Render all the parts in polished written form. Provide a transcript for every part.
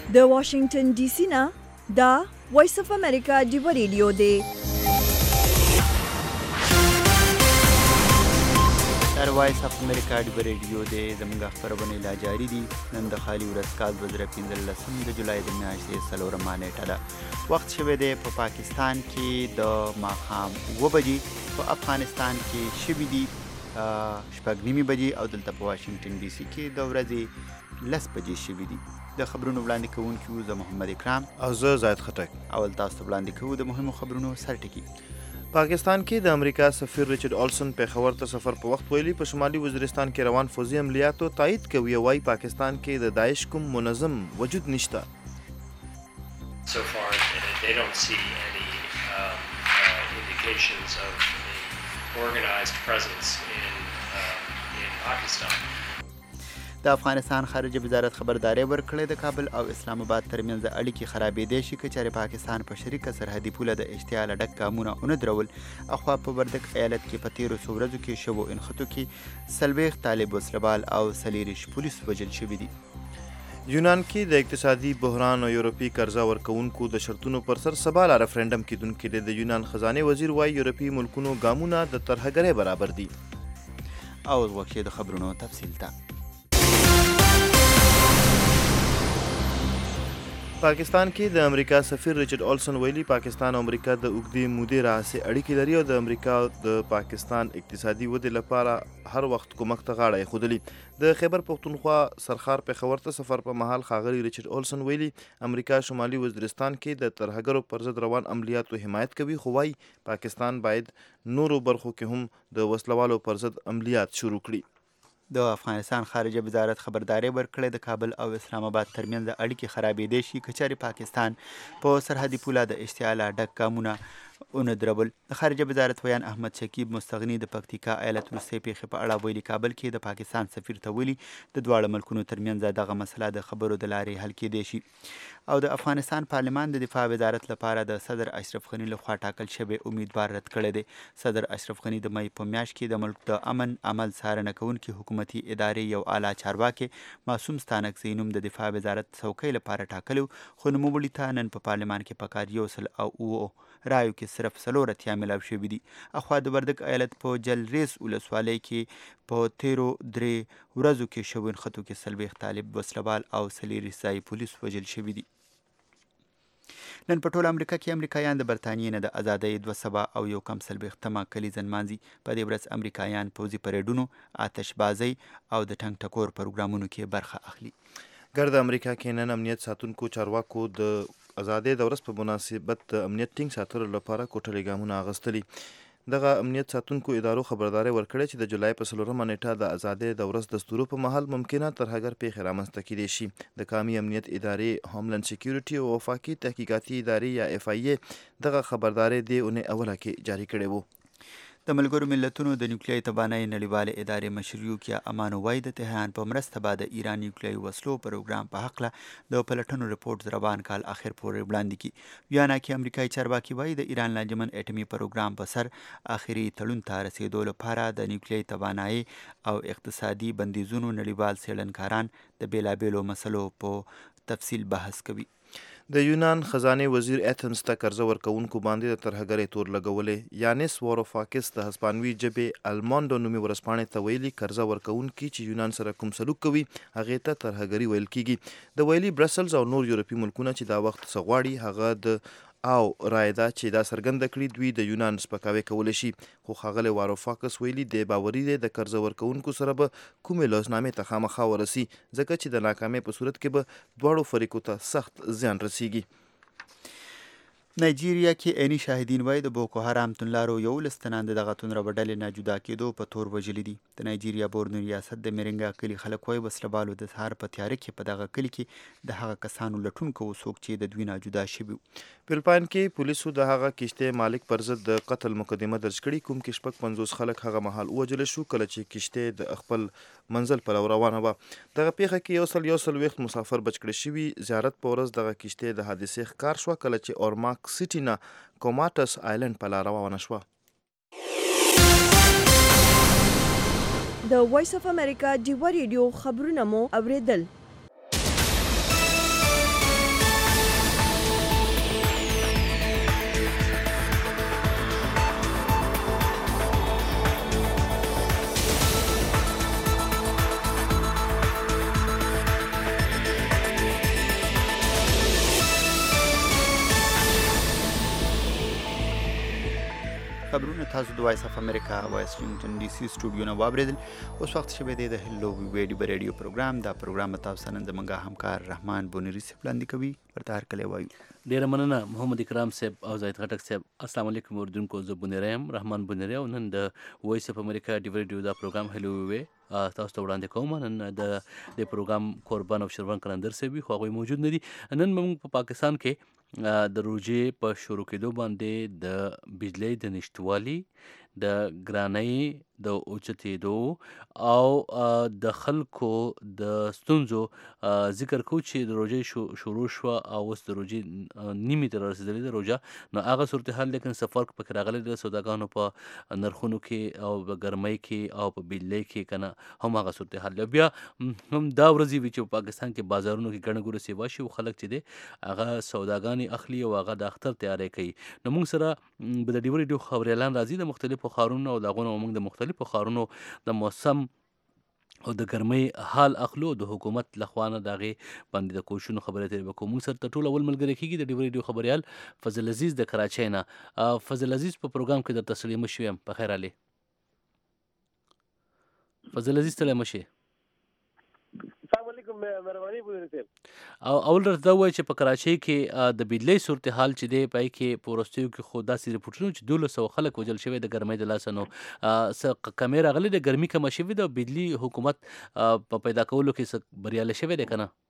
د واشنگټن ډي سي نه دا وایس اف امریکا ډیو ریډیو دی. در وایس اف امریکا ډیو ریډیو دی زموږ خبرونه لا جاری دي. نن د خالي ورځ کال 2015 د جولای د میاشتې 4 نیټه ده. وخت شوی دی په پاکستان کې د ماښام 9 بجې، په افغانستان کې شوي دي 6:30 بجې او دلته په واشنگټن ډي سي کې د ورځې 10 بجې شوي دي. د خبرونو وړاندې کوونکي زه محمد اکرام او زه زاید خټک. اول تاسو وړاندې کوو د مهمو خبرونو سرټکی. پاکستان کې د امریکا سفیر ریچارډ اولسن پېښور ته سفر په وخت ویلي په شمالي وزیرستان کې روان فوزي عملیاتو تایید کوي او وايي پاکستان کې د داعش کوم منظم وجود نشته. So far, they don't see any indications of an organized presence in Pakistan. د افغانستان خارجه وزارت خبرداری ورکړې د کابل او اسلام آباد ترمنځ اړیکې خرابېدې شي که چېرې پاکستان په شریکه سرحدي پوله د اشتعال ډک ګامونه ونه درول. اخوا په وردګ ایالت کې په تیرو څو ورځو کې شوو انخطو کې 40 طالب وسلوال او 40 پولیس وژل شوي دي. یونان کې د اقتصادي بحران او یورپي قرضه ورکوونکو د شرطونو پر سر سبا لا ریفرنډم کېدونکی دی. د یونان خزانه وزیر وايي یورپي ملکونو ګامونه د ترهګرۍ برابر دي. او وکړې د خبرونو تفصیل ته. پاکستان کې د امریکا سفیر ریچارډ اولسن ویلي پاکستان او امریکا د اوږدې مودې راهیسې اړیکې لري او د امریکا د پاکستان اقتصادي ودې لپاره هر وخت کومک ته غاړه ایښودلې. د خیبر پښتونخوا سرخار پېښور ته سفر په مهال ښاغلي ریچارډ اولسن ویلي امریکا شمالي وزیرستان کې د ترهګرو پر ضد روان عملیاتو حمایت کوي، خو وايي پاکستان باید نورو برخو کې هم د وسلوالو پر ضد عملیات شروع کړي. د افغانستان خارجه وزارت خبرداری ورکړې د کابل او اسلام آباد ترمنځ اړیکې خرابېدې شي که چېرې پاکستان په سرحدي پوله د اشتعال ډک ګامونه ونه درول. د خارجه وزارت ویان احمد شکیب مستغني د پکتیکا ایالت وروستۍ پیښې په اړه ویلي کابل کې د پاکستان سفیر ته ویلي د دواړو ملکونو ترمنځ دغه مسله د خبرو د لارې حل کېدی شي. او د افغانستان پارلمان د دفاع وزارت لپاره د صدر اشرف غني لخوا ټاکل شوی امیدوار رد کړی دی. صدر اشرف غني د مۍ په میاشت کې د ملک د امن عمل څارنه کوونکي حکومتي ادارې یو اعلی چارواکي معصوم ستانکزی نوم د دفاع وزارت څوکۍ لپاره ټاکلو، خو نوموړي ته نن په پارلمان کې په کار 109 رایو کې صرف 4 اتیا ملاو شوي دي. اخوا د وردګ ایالت په جلریز ولسوالۍ کې په تیرو 3 ورځو کې شوو انخطو کې 40 طالب وسلوال او 40 ځايي پولیس وژل شوي دي. نن په ټوله امریکا کې امریکایان د برطانیې نه د ازادۍ 200 او یو کم 40 کلیزه نمانځي. په دې ورځ امریکایان پوځي پریډونو، آتشبازۍ او د ټنګ ټکور پروګرامونو کې برخه اخلي. ګرد امریکا کې نن امنیت ساتونکو چارواکو د ازادۍ د ورځ په مناسبت د امنیت ټینګ ساتلو لپاره کوټلې ګامونه اخیستلي. دغه امنیت ساتونکو ادارو خبرداری ورکړې چې د جولای په 4 نیټه د ازادۍ د ورځ دستورو په مهال ممکنه ترهګر پیښې رامنځته کیدای شي. د قومي امنیت ادارې هوملند سکیورټي او وفاقي تحقیقاتي ادارې یا اف ای ای دغه خبرداری د اونۍ اوله کې جاری کړی وو. د ملګرو ملتونو د نیوکلیایي توانایي نړیوالې ادارې مشر یوکیا امانو وايي د تهران په مرسته به د ایران نیوکلیایي وسلو پروګرام په هکله د پلټنو رپورټ روان کال اخر پورې وړاندې کړي. ویانا کې امریکایي چارواکي وايي د ایران لانجمن اټومي پروګرام په سر آخري تړون ته رسېدو لپاره د نیوکلیایي توانایي او اقتصادي بندیزونو نړیوال څېړنکاران د بېلابېلو مسلو په تفصیل بحث کوي. د یونان خزانه وزیر ایتھنز ته قرضه ورکوونکو باندې د ترهګرۍ تور لګولې. یانس واروفاکس د هسپانوي ژبې المانډو نومي ورځپاڼې ته ویلي قرضه ورکوونکي چې یونان سره کوم سلوک کوي هغې ته ترهګري ویل کیږي. د ویلي برسلز او نور یورپي ملکونه چې دا وخت څه غواړي هغه د او رایه ده چې دا څرګنده کړي دوی د یونان سپکاوی کولی شي. خو ښاغلی واروفاکس ویلي د باوري دی د قرضه ورکوونکو سره به کومې لوزنامې ته خامخا ورسي ځکه چې د ناکامۍ په صورت کې به دواړو فریقو ته سخت زیان رسیږي. نایجیریا کې عیني شاهدین وایي د بوکو حرام توندلارو 11 تنان د دغه توندره ډلې نه جدا کېدو په تور وژلي دي. د نایجیریا بورنو ریاست د میرنګا کلي خلک وایي وسلوالو د سهار په تیاره کې په دغه کلي کې د هغه کسانو لټون کوو څوک چې د دوی نه جدا شوي. فلپاین کې پولیسو د هغه کشتۍ مالک پر ضد د قتل مقدمه درج کړي کوم کې 50 خلک هغه مهال ووژل شو کله چې کشتۍ د خپل منزل په لور روانه وه. دغه پیښه کې 120 مسافر بچ کړي شوي. زیارت په ورځ دغه کشتۍ د حادثې ښکار شوه کله چې اورماک سیټي نه کوماټس آیلند په لار روانه شوه. د وایس اف امریکا ډیو ریډیو خبرونه مو اوریدل. تاسو د وایس اف امریکا واشنگټن ډي سي سټوډیو نه واوریدل. اوس وخت شوی دی د هلو ویډیو ریډیو پروګرام. دا پروګرام تاسو نن زموږ همکار رحمان بونری صاحب وړاندې کوي. ورته هرکلی وایو. ډیره مننه محمد اکرام صاحب او زاهد خټک صاحب. السلام علیکم اردوونکو. زه بونری یم، رحمان بونری، او نن د وایس اف امریکا ډي ریډیو دا پروګرام هلو وی تاسو ته وړاندې کوم. نن د پروګرام قربان او شروان کلندر صاحب خو هغوی موجود نه دي. نن موږ په پاکستان کې د روژې په شروع کېدو باندې د بجلی د نشتوالي، د ګرانۍ د اوچتېدو او د خلکو د ستونزو ذکر کوو چې د روژې شروع شوه او اوس د روژې نیمې ته رارسېدلې ده روژه. نو هغه صورتحال لیکن څه فرق پکې راغلی د سوداګانو په نرخونو کې او په ګرمۍ کې او په بجلۍ کې که نه هم هغه صورتحال دی. بیا هم دا ورځې وي چې په پاکستان کې بازارونو کې ګڼه ګوڼه سیوا شي او خلک چې دی هغه سوداګانې اخلي او هغه د اختر تیاری کوي. نو موږ سره د ډي ریډیو خبریالان راځي د مختلفو ښارونو او د هغو نه موږ د مختلفو ښارونو د موسم او د ګرمۍ حال اخلو. د حکومت لخوا نه د هغې باندې د کوششونو خبرې ترې وکړو. موږ سره تر ټولو اول ملګری کېږي د ډي ریډیو خبریال فضل عزیز د کراچۍ نه. فضل عزیز په پروګرام کې درته سلامه شویم. په خیر علي فضل عزیز، ستړی مه شې. السلام علیکم، مهرباني بونری صاحب. او اول راته دا ووایه چې په کراچۍ کې د بجلۍ صورتحال چې دی په هغې کې په وروستیو کې خو داسې رپورټونه چې 1200 خلک وژل شوي د ګرمۍ د لاسه. نو څه کمې راغلې د ګرمي کمه شوې ده او بجلي حکومت په پیدا کولو کې څه بریالی شوی دی که نه؟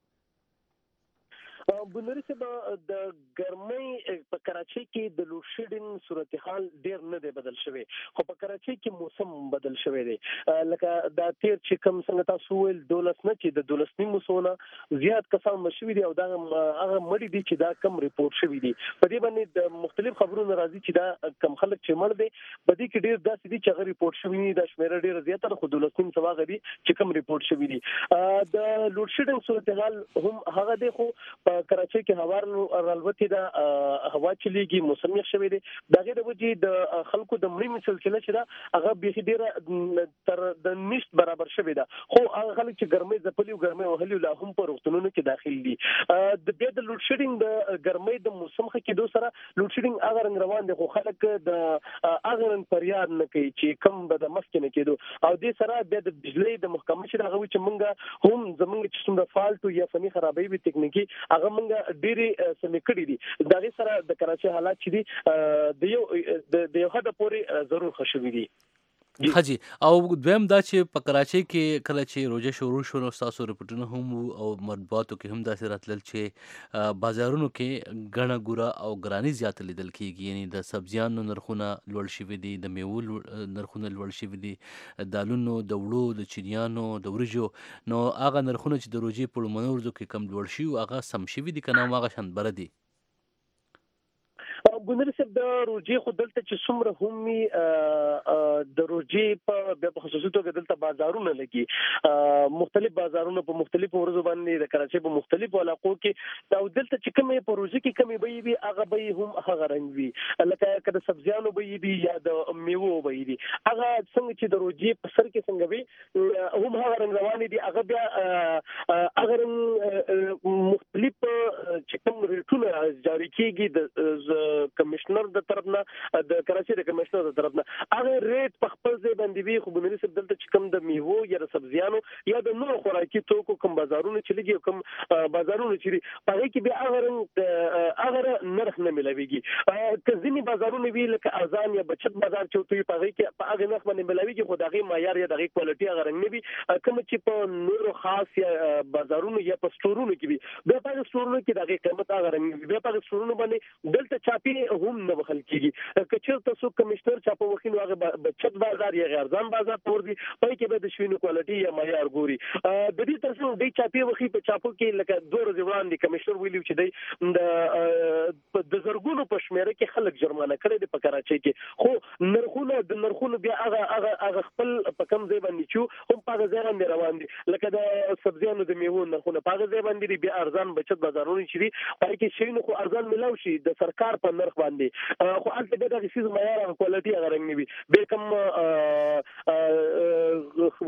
بونری صاحب د ګرمۍ په کراچۍ کې د لوډ شیډینګ صورتحال ډیر نه دی بدل شوی، خو په کراچۍ کې موسم بدل شوی دی. لکه دا تیر چې کوم څنګه تاسو ویل 12 نه چې د 12 نه زیات کسان مشوي دي او دا هغه مړي دي چې دا کم ریپورت شوی دي. په دې باندې د مختلف خبرونو راځي چې دا کم خلک چې مړ دي په دې کې ډیر داسې دي چې هغه ریپورت شوی نه دا شمیره ډیر زیاته ده، خو 12 سوا غوي چې کم ریپورت شوی دي. د لوډ شیډینګ صورتحال هم هغه دی، خو کراچۍ کې هوا رالوتې ده، هوا چلیږي، موسم یخ شوی دی. د هغې د وجې د خلکو د مړینې سلسله چې ده هغه بیخي ډېره تر د نشت برابر شوې ده. خو هغه خلک چې ګرمۍ ځپلي او ګرمۍ وهلي لا هم په روغتونونو کې داخل دي. بیا د لوډ شیډینګ د ګرمۍ د موسم ښه کېدو سره لوډ شیډینګ هغه رنګ روان دی، خو خلک د هغه رنګ فریاد نه کوي چې کم به د مخکې نه کېدو. او دې سره بیا د بجلۍ د محکمه چې هغه وي چې مونږ هم زمونږ چې څومره فالټ یا فني خرابۍ وي تکنیکي هغه مونږ ډېرې سمې کړي دي. د هغې سره د کراچۍ حالات چې دي د یو حده پورې ضرور ښه شوي دي. حاجی او دویم دا چې په کراچۍ کې کله چې روژه شروع شو نو ستاسو رپورټونه هم او مطبوعاتو کې هم داسې راتلل چې بازارونو کې ګڼه ګوره او ګراني زیاته لیدل کېږي. یعنی د سبزیانو نرخونه لوړ شوي دي، د میوو نرخونه لوړ شوي دي، دالونو، د وړو، د چینیانو، د وریجو. نو هغه نرخونه چې د روژې په لومړنیو ورځو کې کم لوړ شوي هغه سم شوي دي که نه هغه شان بره دي؟ ګونر صاحب د روژې خو دلته چې څومره هم وي د روژې په خصوصي توګه دلته بازارونه لګي، مختلف بازارونه په مختلفو ورځو باندې د کراچۍ په مختلفو علاقو کې. او دلته چې کومې په روژې کې کومې بیې وي هغه بیې هم هغه رنګ وي، لکه که د سبزیانو بیې دي یا د میوو بیې دي هغه څنګه چې د روژې په سر کې څنګه وي هم هغه رنګ روانې دي. هغه بیا هغه رنګ مختلف چې کوم ریټونه جاري کېږي د کمشنر د طرف نه، د کراچۍ د کمشنر د طرف نه هغه ریټ په خپل ځای باندې وي. خو بنوري صاحب دلته چې کوم د میوو یا د سبزیانو یا د نورو خوراکي توکو کوم بازارونه چې لګي او کوم بازارونه چې په هغې کې بیا هغه نرخ نه ملاویږي. که ځینې بازارونه وي لکه ارزان یا بچت بازار چې ورته وي په هغې کې په هغې نرخ باندې ملاویږي، خو د هغې معیار یا د هغې کوالټي هغه رنګ نه وي. کوم چې په نورو خاص یا بازارونو یا په سټورونو کې وي بیا په هغې سټورونو کې د هغې قیمت هغه رنګ نه وي. بیا په هغې سټورونو باندې دلته چاپي هم نه بخل کېږي. که چېرته څوک کمشنر چاپه وکړي نو هغه بچت بازار یا ارزان بازار ته ورځي، په هغې کې به د شوینو کوالټي یا معیار ګوري. د دې تر څنګ دوی چاپې وښي په چاپو کې لکه 2 ورځې وړاندې کمشنر ویلي چې دی د زرګونو په شمېره کې خلک جرمانه کړی دی په کراچۍ کې. خو نرخونه بیا هغه خپل په کم ځای باندې چې هم په هغه ځای باندې روان دي، لکه د سبزیانو د میوو نرخونه په هغه ځای باندې دي. بیا ارزان بچت بازارونه چې دي په هغې کې شوینو خو ارزان ملاو شي د سرکار په نرخ باندې، خو هلته بیا دغه څیز معیار هغه کوالټي هغه رنګ نه وي. بیا کوم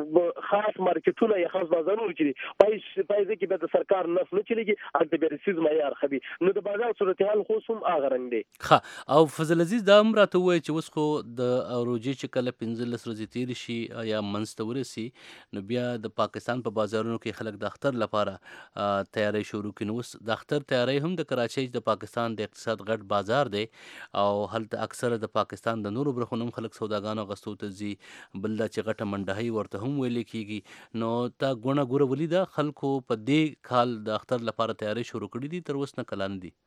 خاص مارکیټونه یا خاص بازارونه چې پایزه کې به د سرکار نف نه چلیږي البته به رسید معیار خبي نو د بازار صورتحال خو سم اغه رنګ دی. ښه او فضل عزیز دا هم راته ووایي چې اوس خو د روژې چې کله 15 ورځې تېرې شي یا منځ ته ورسي نو بیا د پاکستان په بازارونو کې خلک د اختر لپاره تیاری شروع کړي. نو اوس د اختر تیاری هم د کراچۍ د پاکستان د اقتصاد غټ بازار دی او هلته اکثره د پاکستان د نورو برخو هم خلک سوداګانو اغوستو ته ځي. بل دا چې غټه منډهۍ ورته هم ویل کېږي. نو تا ګونه ګوره ولي ده خلکو په دې کال د اختر لپاره تیاری شروع کړي دي تر اوس نه کلان دي.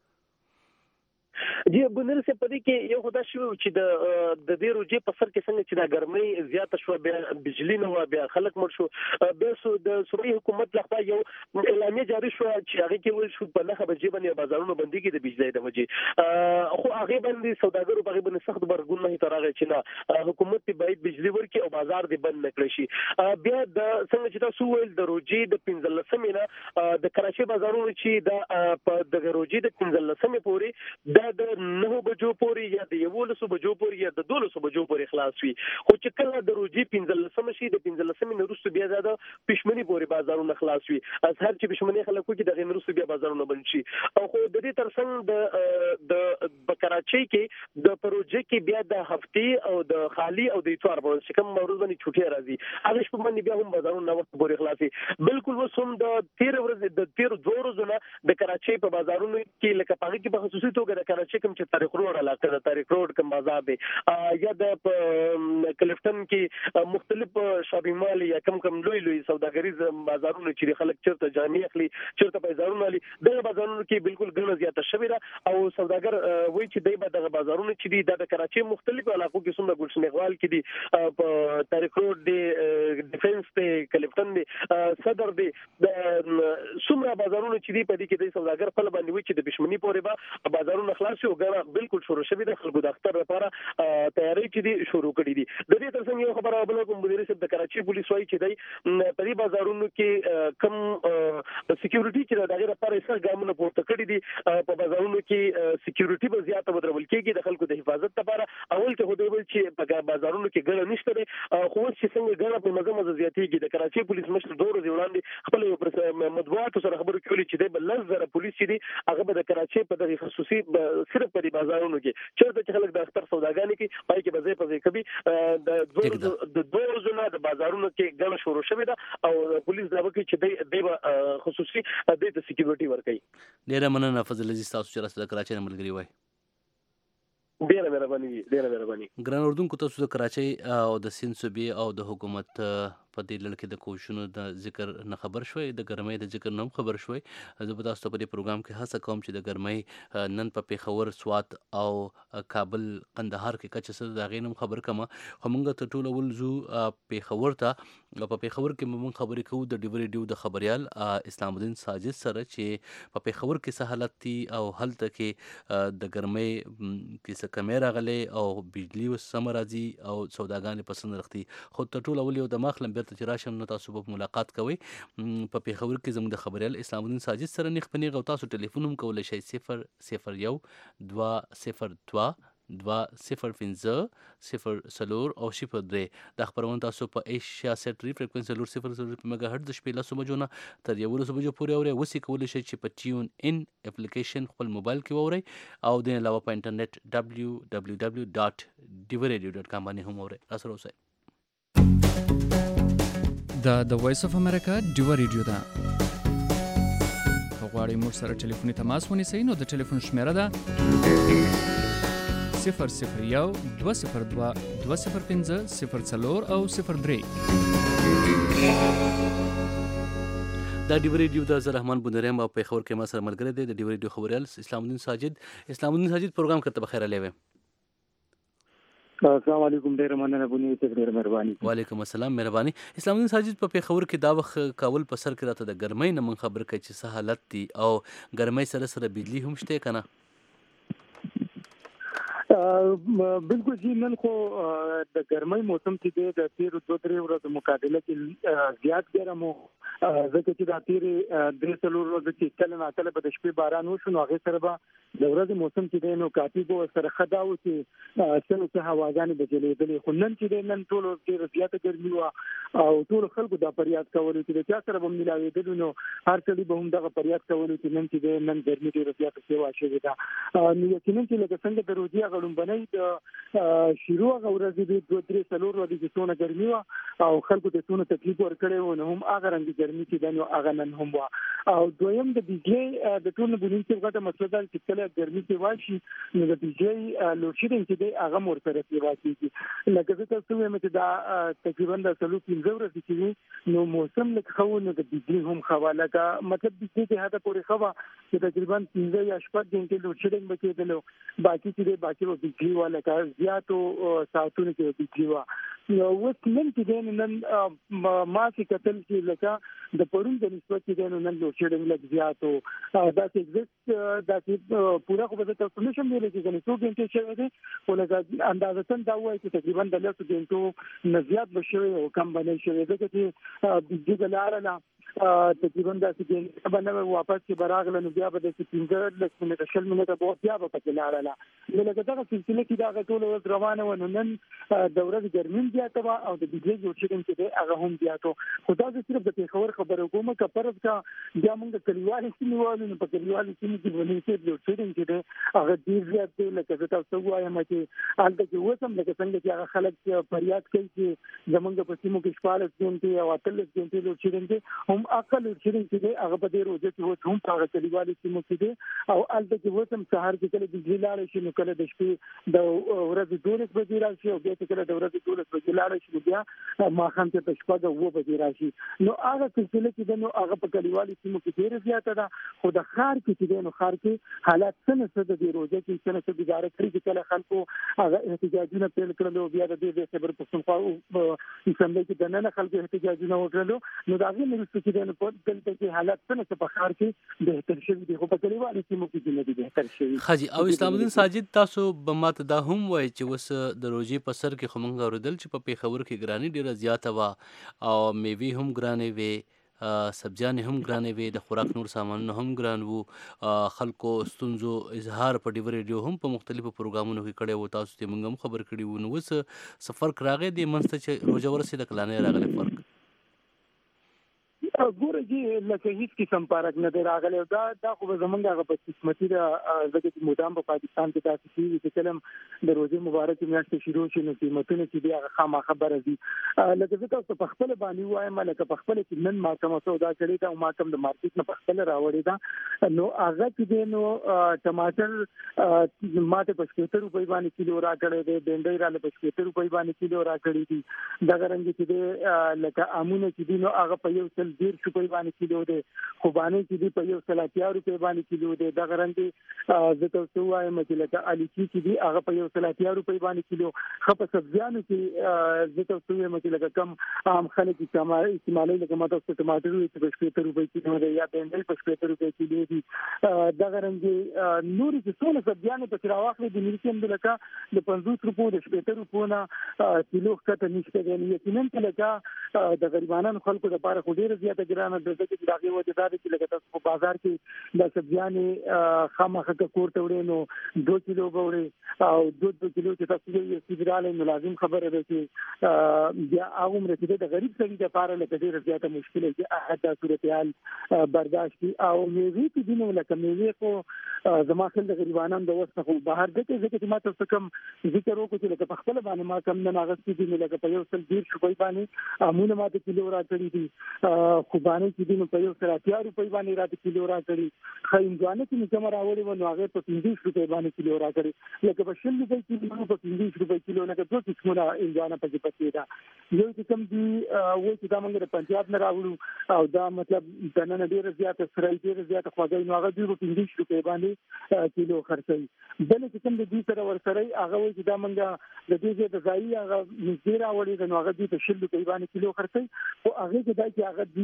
جی بنر سے پدې کې یو خدا شو چې د دې روجې په سر کې څنګه چې دا ګرمۍ زیاته شو بیا بجلی نه و بیا خلک مړ شو بیا سو د سوریه حکومت لخوا یو اعلامیه جاری شو چې هغه کې ول شو په لخوا بجې باندې بازارونو باندې کې د بجلی د وجې خو هغه باندې سوداګرو په باندې سخت برګون نه ترغه چې نه حکومت به باید بجلی ورکړي او بازار دې بند نکړي شي. بیا د څنګه چې تاسو ویل د روجې د 15 نه د کراچۍ بازارونو چې د د روجې د 15 پورې د 9 بجو پورې یا د 11 بجو پورې یا د 12 بجو پورې خلاص وي. خو چې کله د روجې 15 شي د 15 نه وروسته بیا زیاده پښمنی پورې بازارونه خلاص وي. از هر چې پښمنی خلکو کې د وروسته بیا بازارونه بند شي. او خو د دې ترڅنګ د کراچۍ کې د پروژې کې بیا د هفتې او د خالی او د اتوار په ورځ کوم ورځ باندې چھوټي راځي هغه شپه باندې بیا هم بازارونه وخت پورې خلاصي. بالکل وسوم د 13 ورځې د 13 ورځې د کراچۍ په بازارونو کې لکه پاره کې په خصوصي توګه د کراچۍ کوم چې تاریخ روډ علاقه د تاریخ روډ کوم بازار دی یا د کلفټن کې مختلف شاپینګ مال یا کم لوی سوداګریز بازارونه چې خلک چیرته جامې اخلي چیرته بازارونه لري د بازارونو کې بالکل ګڼه زیاته شوې ده او سوداګر وایي چې دغه د بازارونو چې دي د کراچۍ مختلف علاقو کې څومره ګلشن اقبال کې دي په تاریخ روډ دی ډیفنس دی کلفټن دی صدر دی د څومره بازارونو چې دي په دې کې د سوداګر په باندې وایي چې د بشمنی پورې به بازارونه خلاص او ګڼه بالکل شروع شوی د خلکو د اختر لپاره تیاری چې دي شروع کړي دي. د دې ترڅنګ یو خبره بل کوم مدیر صاحب د کراچۍ پولیس وایي چې د په دې بازارونو کې کم سکیورټي چې د غیر لپاره څه ګامونه پورته کړي دي په بازارونو کې سکیورټي به زیاته بدرول کېږي د خلکو د حفاظت لپاره. اول ته خو دوی چې په بازارونو کې ګڼه نشته دي خو چې څنګه ګڼه په مزه زیاتېږي د کراچۍ پولیس مشر دور دی وړاندې خپل یو مطبوعاتو سره خبرې کولې چې د بلزر پولیس چې دي هغه به د کراچۍ په دغه خصوصي صرف په بازارونو کې چې خلک د اختر سوداګانې کې پای کې به په کوي د دوه نه د بازارونو کې ګڼه شروع شوې ده او پولیس دا وکړي چې د خصوصي د سکیورټي ورکړي. ډیره مننه فضل عزیز تاسو چې راځه د کراچۍ نه ملګری وای. ډیره مهرباني ګران اردوونکو تاسو د کراچۍ او د سیند صوبې او د حکومت په دې لړ کې د کوششونو د ذکر نه خبر شوي د ګرمۍ د ذکر نه خبر شوي. زه به تاسو ته په دې پروګرام کې هڅه کوم چې د ګرمۍ نن په پیښور سوات او کابل قندهار کې کچه څه د هغې نه خبر کمه خو موږ ته ټول اول زو پیښور ته په پیښور کې موږ خبرې کوو د ډیو ریډیو د خبريال اسلام الدین ساجد سره چې په پیښور کې څه حالت دي او هلته کې د ګرمۍ کې څه کمې راغلي او بجلی اوس سم راځي او سوداګانې پسند رختي. خو ته ټول اول یو د مخلم بیرته چې راشم نو تاسو به ملاقات کوئ په پیښور کې زموږ د خبريال اسلام الدین ساجد سره نیغ په نیغ او تاسو ټلیفون هم کولی شئ 001 202 205 او 03 دا خبرونه تاسو په ایشیا سیټ ری فریکوئنسي 00 په میگا هرتز شپې لاسو بجو نه تر 11 بجو پورې اوري وسی کولی شئ چې په ټیون ان اپلیکیشن خپل موبایل کې ووري او د علاوه په انټرنیټ www.divaradio.com باندې هم ووري. تاسو اوسئ د وایس اف امریکا ډیو ریډیو ده. غواړئ موږ سره ټلیفوني تماس ونیسئ نو د ټلیفون شمیره ده 001 202 205 04 او 03. دا ډیو ریډیو د زرحمان بونریم او پیښور کې ما سره ملګری دی د ډیو ریډیو خبريال اسلام الدین ساجد. اسلام الدین ساجد پروګرام کرته بخیر علیه. السلام علیکم ډیر مننه بونی ته ډیر مهرباني. وعلیکم السلام مهرباني. اسلام الدین ساجد په پیښور کې دا وخت کابل په سر کې راته د ګرمۍ نه من خبر کوي چې څه حالت دي او ګرمۍ سره بجلی هم شته کنه. بالکل جی نن خو د ګرمۍ موسم چې د 13 ورځې مقابله کې زیات ګرم ځکه چې دا تیرې 3 ورځې چې کله ناکله به د شپې باران وشو نو هغه سره به د ورځې موسم چې دی نو کافي به سره خداو چې څنګه هواګانې بچلېدلې خو نن چې نن ټول ډېر زیاته ګرمي وه او ټول خلکو دا فریاد کولو چې چا سره به ملاوېدل نو هر څړي به هم دغه فریاد کولو چې نن چې نن ګرمي ډېره زیاته سیوا شوې ده نو یقینا چې لکه څنګه د روزي غړومبنۍ د شروع غورځې د 2-3 ورځې چې څونه ګرمي وه او خلکو ته څونه تکلیف ورکړی و نو هم هغه رنګ ګرمي چې دا نو هغه نن هم وه او دویم د بجلی د ټول بونیسي غټه مسله ده چې کله ګرمي کې واشي نو د بجلی لوډ شیډینګ چې دی هغه مرتبط سیوا کیږي لکه څه تاسو وایم چې دا تقریبا د 15 ورځې چې نو موسم لکه خو نو د بجلی هم خواله کا مطلب بجلی ته هدا پورې خوا چې تقریبا 15 یا 18 غنټې لوډ شیډینګ بکیدل باقي چې باقي و بجلی والا کا زیاتو ساعتونو کې بجلی وا نو وڅ نن چې نن ما چې کتل چې لکه د پرون د نسبت چې نن لوډ شیډینګ لږ زیاتو دا چې ایگزیست دا چې پورا خو به تاسو نشم ویل چې کني 2 غنټې شوی دی ولکه اندازتن دا وایي چې تقریبا د 10 غنټو نزيات بشوي او کم باندې شوی دی چې بجلی لاله تقریبا دا چې باندې واپس چې براغله نو بیا به د 15 منټه 20 منټه به بیا به پکې لاړه نو لکه دا سلسله کې دا ټول ورځ روانه و نو نن د ورځې ګرمي زیاته و او د بجلی جوړ شوی چې هغه هم زیاتو خو دا صرف د پیښور خبره کومه که پرد کا بیا موږ کلیوالي سیموالو نو په کلیوالي سیمو کې ونی چې جوړ شوی چې هغه ډیر زیات دی لکه تاسو وایم چې البته چې وسم لکه څنګه چې هغه خلک فریاد کوي چې زمونږ په سیمو کې 14 غنټې او 13 غنټې جوړ شوی دي هم عقل شریک دي هغه په دې روزه کې هم هغه کلیوالي سیمو کې دي او البته چې وسم سهار کې کله بجلی لاړ شي نو کله د شپې د ورځې 12 بجې راشي او بیا کله د ورځې 12 بجې لاړ شي بیا ماخام ته شپه د 2 بجې راشي نو هغه سلسله کې نو هغه په کلیوالي سیمو کې ډېر زیاته ده خو د خار کې چې نو خار کې حالات څنګه د دې روزه کې څنګه گزاره کړی چې کله خلکو هغه احتجاجونه پیل کړل او بیا د دې خبر پښتونخوا او اسمبلی کې د نن خلکو احتجاجونه وکړل نو دا غي مرسته کې نو په دلته کې حالات څنګه په خار کې بهتر شوي دي خو په کلیوالي سیمو کې نه دي بهتر شوي خاجي او اسلام الدین ساجد تاسو به ماته دا هم وایي چې وس د روزي په سر کې خمنګ اوردل چې په پیښور کې ګرانی ډیره زیاته وا او میوي هم ګرانې وي سبزیان هم ګرانې وي د خوراک نور سامانونه هم ګران وو خلکو ستونزو اظهار په ډیور ریډیو هم په مختلفو پروګرامونو کې کړي وو تاسو ته موږ هم خبر کړي وو نو وس سفر کراغه د منځ ته روزه ورسې د کلانې راغله فرق ګوره چې لکه هیڅ قسم پارک نه دی راغلی دا خو زمونږ هغه په قسمتي ده ځکه چې مدام په پاکستان کې داسې کېږي چې کله د روزې مبارکې میاشتې شروع شي نو قیمتونه چې دي هغه خامخا برځي لکه زه تاسو په خپل باندې وایم لکه په خپل کې نن ما کوم سودا کړی دا ما کوم د مارکیټ نه په خپل راوړی دا نو هغه چې نو ټماټر ماته په 70 روپۍ باندې کیلو راکړی دی بینډۍ را په 70 روپۍ باندې کیلو راکړی دي دا غرنګ چې دی لکه امونه چې دي نو هغه په یو 100 روپۍ باندې کیلو دی خوبانه چې دی په یو 100 روپۍ باندې کیلو دی دا غرنګ زه تاسو وایم چې لکه الیچی چې دی هغه په یو 100 روپۍ باندې کیلو خپ سبزیانو کې زه تاسو وایم چې لکه کم عام خلک چې استعمالي لکه ماته ټماټر په 70 روپۍ کیلو دی یا بینډۍ په 70 روپۍ کیلو دی دا غرنګ نور چې څونه سبزیانو په راوخلي د ملکیم د لکه د 50 روپو د 70 روپو نه کیلو کته نشته دی یقینا لکه د غریبانو خلکو لپاره خو ډیر زیاته ګرانه د ځکه چې دغه وجه دا چې لکه تاسو په بازار کې د سبزیانې خامخا کور ته وړي نو 2 کیلو وړي او 2 کیلو چې تاسو یې سیدراله نو لازم خبره ده چې بیا هغه مرته د غریب سړي لپاره لکه ډیر زیاته مشکل دی اته صورتحال برداشت کی او میوه کې دینه لکه میوه کو زما خل د غریبانو د وسه خو بهر دته ځکه چې ما تاسو کوم ذکر وکړو چې لکه په خپل باندې ما کم نه ناغستې دي لکه په یو 100 روپۍ باندې امونه ماته کیلو راکړي دي خوبانه چې دینو په یو 100 روپۍ باندې راته کیلو راکړي خایندوانه چې کوم راوړي و نو هغه په 15 روپۍ باندې کیلو راکړي لکه په 100 روپۍ کیلو په 15 روپۍ کیلو نه دوه قسمه انځوانه پکې پاتې ده یو چې کوم دی و چې دا موږ د پنجاب نه راوړو او دا مطلب د نن ډیر زیات سره ډیر زیات خواږه نو هغه د 15 روپۍ باندې کیلو خرڅي بل چې کوم د دې سره ور سره هغه و چې دا موږ د دې د ځای هغه نږدې راوړي نو هغه د 100 روپۍ باندې کیلو خرڅي او هغه چې دا چې هغه دی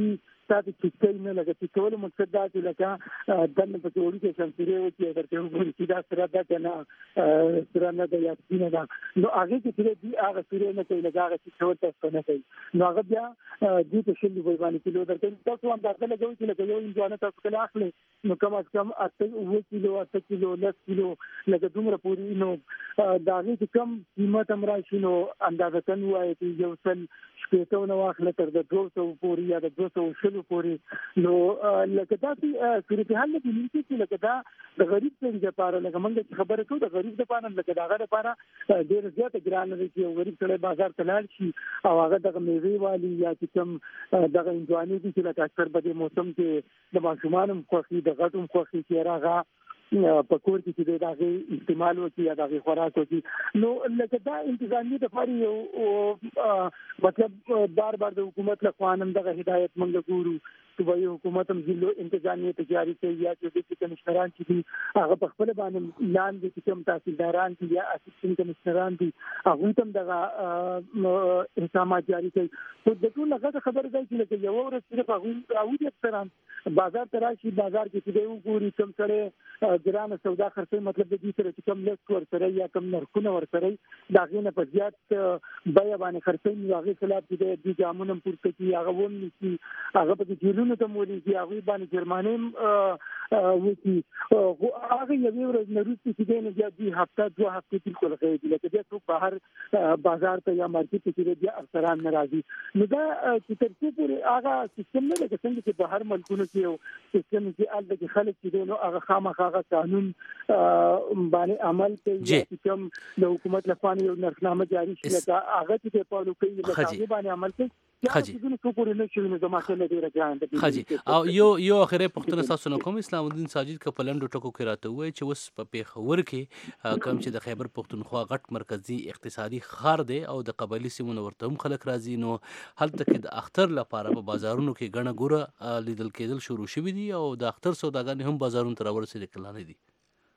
ستاسو چې نه لګي چې ټول مقصد دا چې لکه دنه په جوړی کې شمسيره و چې درته وګورئ چې دا سره دا کنه سره نه دی یاسین دا نو هغه چې دې هغه سره نه کوي لکه هغه چې ټول تاسو نه کوي نو هغه بیا دې ته شل وي باندې کیلو درته تاسو هم دا لګوي چې لکه یو انځوانه تاسو کله اخلي نو کم از کم 8 کیلو 8 کیلو 10 کیلو لکه دومره پوری نو دا چې کم قیمت هم راشي نو اندازه کن وایي چې یو سل شپږ نو واخله تر 200 پوری یا 200 شلو پوری نو لکه دا چې صورت حال کې نیمه چې لکه دا د غریب څخه لپاره لکه موږ خبره کوو د غریب لپاره لکه دا غره لپاره ډېر زیات ګران دي چې غریب سره بازار ته لاړ شي او هغه د میوه والی یا چې کوم دغه انځواني دي چې لکه اکثر په موسم کې د ماشومان خوښي د غټم خوښي چې راغه پکور کې د دغه استعمال وکړي یا دغه خوراک وکړي نو لکه دا انتظامی د فاری یو مطلب بار د حکومت له خوا نن دغه هدایت منګ ګورو صوبایي حکومت هم ضلع انتظامی تجاري کوي یا چې د کمشنران چې هغه په خپل باندې لاندې چې کوم تحصیلداران دي یا اسسټنټ کمشنران دي هغه هم دغه احکامات جاری کوي خو د ټول هغه خبره ده چې لکه یو ورځ صرف هغه او د افسران بازار تراشي بازار کې چې دی وګوري کوم سره ګرانه سودا خرڅي مطلب د دې سره چې کوم لس ور سره یا کوم نرخونه ور سره دا غینه په زیات بیا باندې خرڅي نو هغه خلاف د جامونو پورته کی هغه ونی کی هغه په جیلونو ته مولي کی هغه باندې جرمانه وتی هغه یو ورځ نروسي چې نه بیا د هفته 2 هفته بالکل غیر دي لکه چې بهر بازار ته یا مارکیټ کې بیا افسران ناراضي نو دا چې تر څو پورې هغه سیستم نه لکه څنګه چې بهر ملکونو کې یو سیستم چې البته خلک چې نو هغه خامخا قانون باندې عمل کوي چې کوم د حکومت لخوا یو نرخنامه جاری شي لکه هغه چې په لوکي لکه باندې عمل کوي او یو اخره پښتنه تاسو نه کوم اسلام الدین ساجد کپلند ټکو کې راته وای چې وس په پیښور کې کم چې د خیبر پښتونخوا غټ مرکزی اقتصادي خار دی او د قبایلی سیمونو ورته هم خلک راځي نو هلته کې د اختر لپاره په بازارونو کې غنه ګوره لیدل کېدل شروع شوي دي او د اختر سوداګان هم بازارونو ته راورسېدل کلانه دي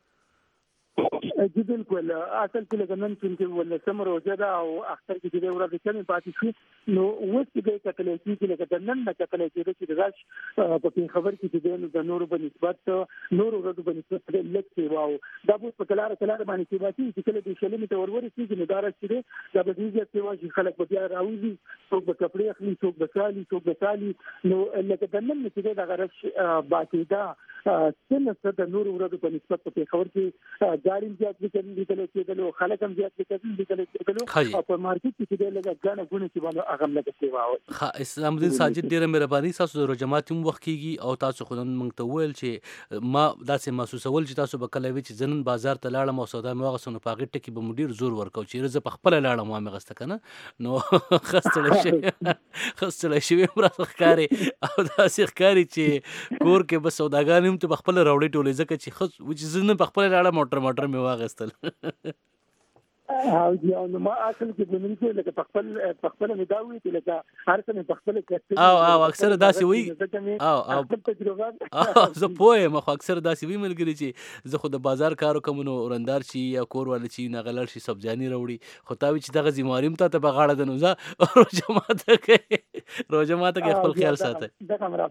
جی بالکل اصل کې لګنن چې ول سمر وجدا او اختر کې د ورځې کمې پاتې شي نو اوس کې د کتل کې لکه نن نه کتل کې چې راش په خبر کې د نورو په نسبت نورو ورځو په نسبت لکه واو دا په کلار باندې کې واچي چې کله د شلمې ته وروري چې مدارس چې دا به دې چې واجی خلک په بیا راوځي څوک په کپڑے اخلي څوک په سالي نو لکه نن چې دا غرش باقاعده څنګه د نورو ورځو په نسبت په خبر کې ګاډي زیات لیکلو خلک هم زیات لیکلو او په مارکیټ کې د لګا غاڼه غونه چې باندې هغه لګا سیوا وي اسلام الدین ساجد ډیره مهرباني تاسو د جماعت هم وخت کیږي او تاسو خودن مونږ ته ویل چې ما داسې محسوسول چې تاسو به کله وی چې زنن بازار ته لاړم او سودا مې واغسنو پاغه ټکی به مدیر زور ورکاو چې زه په خپل لاړم ما غسته کنه نو خستل شي مرخکاری او داسې ښکاری چې کور کې به سوداګان هم ته خپل راوړې ټولې ځکه چې خص چې زنن په خپل لاړم موټر مې واغستل او نو ما اصل کې د منځ لکه خپل مداوي چې لکه هر څه په خپل کې او اکثر داسې وي او زه پوهه ما اکثر داسې وي ملګری چې زه خو د بازار کارو کوم نو ورندار شي یا کور ول شي نه غلل شي سبزاني راوړي خو تا وی چې دغه زماریم ته بغاړه د نوزه روزه ماته کې خپل خیال ساتي د کمره